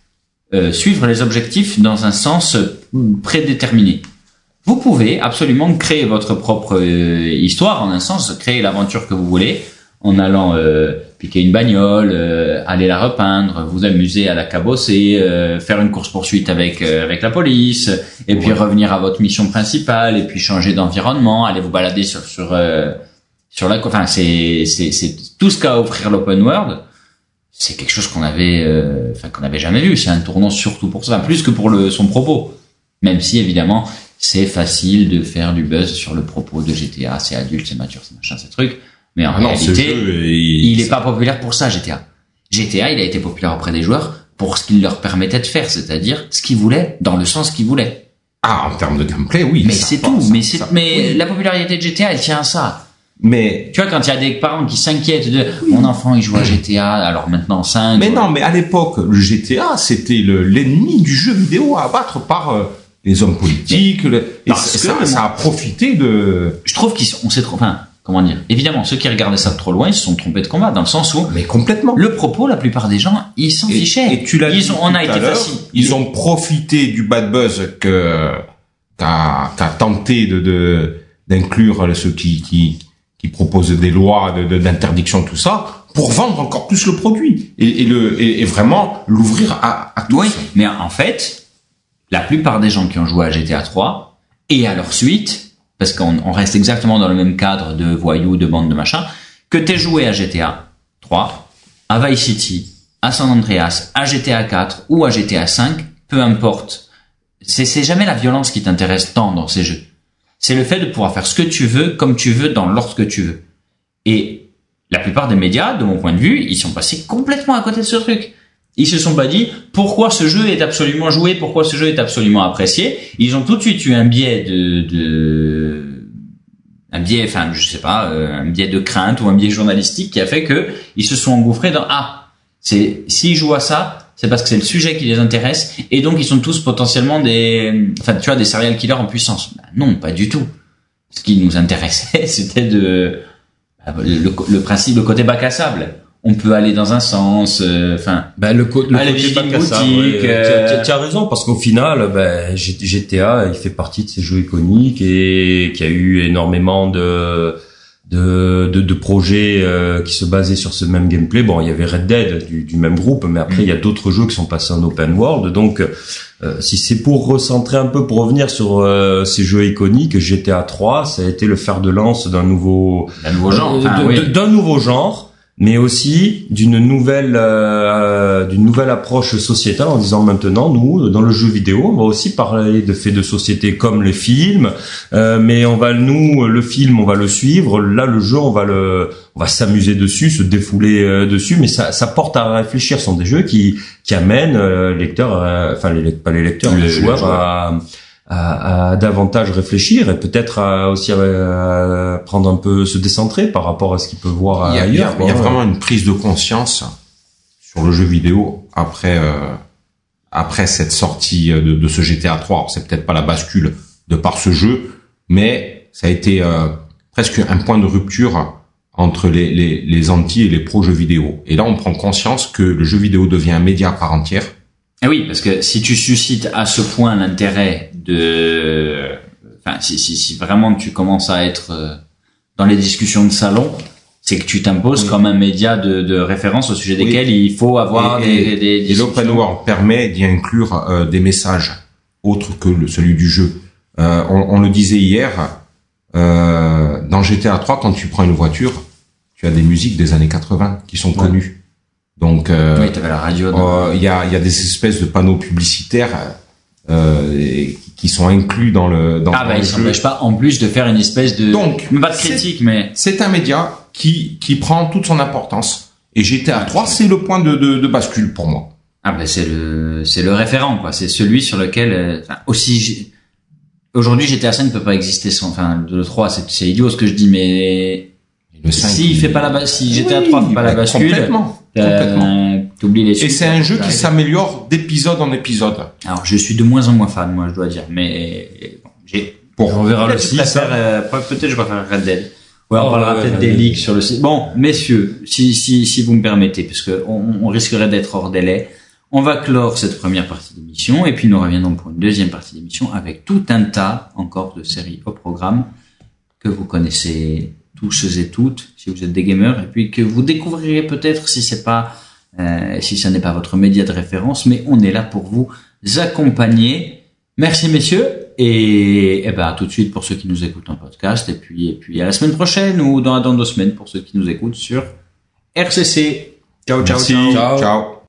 euh, suivre les objectifs dans un sens prédéterminé. Vous pouvez absolument créer votre propre euh, histoire, en un sens, créer l'aventure que vous voulez, en allant euh, piquer une bagnole, euh, aller la repeindre, vous amuser à la cabosser, euh, faire une course-poursuite avec euh, avec la police, et puis ouais. revenir à votre mission principale, et puis changer d'environnement, aller vous balader sur sur euh, sur la, enfin c'est c'est c'est tout ce qu'a à offrir l'open world. C'est quelque chose qu'on avait, euh, enfin qu'on n'avait jamais vu. C'est un tournant surtout pour ça, plus que pour le son propos. Même si évidemment c'est facile de faire du buzz sur le propos de G T A, c'est adulte, c'est mature, c'est machin, c'est truc. Mais en ah non, réalité, jeu, il, il est pas populaire pour ça, G T A. G T A, il a été populaire auprès des joueurs pour ce qu'il leur permettait de faire, c'est-à-dire ce qu'ils voulaient, dans le sens qu'ils voulaient. Ah, en termes de gameplay, oui. Mais ça c'est passe, tout. ça, Mais c'est, ça, mais oui. la popularité de G T A, elle tient à ça. Mais Tu vois, quand il y a des parents qui s'inquiètent de mon enfant, il joue à G T A, alors maintenant cinq. mais non, mais à l'époque, le G T A, c'était le, l'ennemi du jeu vidéo à abattre par euh, les hommes politiques. Le, et parce ça, que- ça a profité de. Je trouve qu'ils sont, on s'est trop, enfin, comment dire. Évidemment, ceux qui regardaient ça de trop loin, ils se sont trompés de combat, dans le sens où Mais complètement. le propos, la plupart des gens, ils s'en Et, fichaient. et tu l'as ils dit ont, on a tout été à l'heure, facile. Ils ont profité du bad buzz que qu'a qu'a tenté de de d'inclure ceux qui qui qui proposent des lois de, de d'interdiction tout ça pour vendre encore plus le produit et, et le et, et vraiment l'ouvrir à à tous. Oui, mais en fait, la plupart des gens qui ont joué à G T A trois et à leur suite, parce qu'on on reste exactement dans le même cadre de voyous, de bandes de machin, que t'aies joué à G T A trois, à Vice City, à San Andreas, à G T A quatre ou à G T A cinq, peu importe. C'est, c'est jamais la violence qui t'intéresse tant dans ces jeux. C'est le fait de pouvoir faire ce que tu veux, comme tu veux, dans l'ordre que tu veux. Et la plupart des médias, de mon point de vue, ils sont passés complètement à côté de ce truc. Ils se sont pas dit pourquoi ce jeu est absolument joué, pourquoi ce jeu est absolument apprécié. Ils ont tout de suite eu un biais de, de un biais, enfin je sais pas, euh, un biais de crainte ou un biais journalistique qui a fait que ils se sont engouffrés dans ah c'est s'ils jouent à ça, c'est parce que c'est le sujet qui les intéresse et donc ils sont tous potentiellement des, enfin tu vois, des serial killers en puissance. Ben non, pas du tout. Ce qui nous intéressait, c'était de le, le principe, le côté bac à sable. On peut aller dans un sens, enfin. Euh, ben le, co- le aller côté visiter bac une à sable, boutique, ouais. euh... Tu as raison parce qu'au final, ben G T A, il fait partie de ces jeux iconiques et qui a eu énormément de de de, de projets euh, qui se basaient sur ce même gameplay. Bon, il y avait Red Dead du, du même groupe, mais après mm. il y a d'autres jeux qui sont passés en open world. Donc, euh, si c'est pour recentrer un peu, pour revenir sur euh, ces jeux iconiques, G T A trois, ça a été le fer de lance d'un nouveau, d'un nouveau genre, euh, enfin, de, oui. de, d'un nouveau genre. Mais aussi d'une nouvelle euh, d'une nouvelle approche sociétale en disant maintenant nous dans le jeu vidéo on va aussi parler de faits de société comme les films, euh, mais on va nous le film on va le suivre, là le jeu on va le on va s'amuser dessus, se défouler euh, dessus, mais ça ça porte à réfléchir. Ce sont des jeux qui qui amènent euh, lecteurs euh, enfin les pas les lecteurs les, les joueurs, les joueurs. à À, à davantage réfléchir et peut-être à, aussi à, à prendre un peu, se décentrer par rapport à ce qu'il peut voir il y a, ailleurs. Il y a, il y a vraiment une prise de conscience sur le jeu vidéo après euh, après cette sortie de, de ce G T A trois. Alors, c'est peut-être pas la bascule de par ce jeu, mais ça a été euh, presque un point de rupture entre les, les, les anti et les pro jeux vidéo. Et là, on prend conscience que le jeu vidéo devient un média à part entière. Eh oui, parce que si tu suscites à ce point l'intérêt de, enfin, si, si, si vraiment tu commences à être dans les discussions de salon, c'est que tu t'imposes oui. comme un média de, de référence au sujet oui. desquels il faut avoir et, des, et, des, des et l'open world permet d'y inclure euh, des messages autres que le, celui du jeu. Euh, on, on le disait hier, euh, dans G T A trois, quand tu prends une voiture, tu as des musiques des années quatre-vingts qui sont ouais. connues. Donc, euh, oui, t'avais la radio. Il euh, y a, il y a des espèces de panneaux publicitaires euh, qui sont inclus dans le. Dans ah dans bah, le ils s'empêchent pas en plus de faire une espèce de. Donc, même pas de critique, c'est, mais c'est un média qui qui prend toute son importance. Et G T A trois, c'est le point de, de de bascule pour moi. Ah bah c'est le c'est le référent quoi. C'est celui sur lequel, enfin aussi. Aujourd'hui, G T A cinq ne peut pas exister sans. Enfin, le trois, c'est c'est idiot ce que je dis, mais. Le cinq, si il fait pas la bas- si G T A trois oui, fait pas bah, la bascule, complètement, complètement. T'oublies les suites. Et c'est un jeu qui s'améliore d'épisode en épisode. Alors je suis de moins en moins fan, moi je dois dire, mais bon, j'ai. Bon, on verra le six. Euh, peut-être je préfère Red Dead. Ouais, on oh, parlera ouais, peut-être ouais, des ouais. leaks sur le site. Bon, messieurs, si si si vous me permettez, parce que on, on risquerait d'être hors délai, on va clore cette première partie d'émission et puis nous reviendrons pour une deuxième partie d'émission avec tout un tas encore de séries au programme que vous connaissez tous et toutes, si vous êtes des gamers, et puis que vous découvrirez peut-être si c'est pas, euh, si ça n'est pas votre média de référence, mais on est là pour vous accompagner. Merci messieurs, et, et ben à tout de suite pour ceux qui nous écoutent en podcast, et puis et puis à la semaine prochaine ou dans dans deux semaines pour ceux qui nous écoutent sur R C C. Ciao ciao Merci. ciao. Ciao.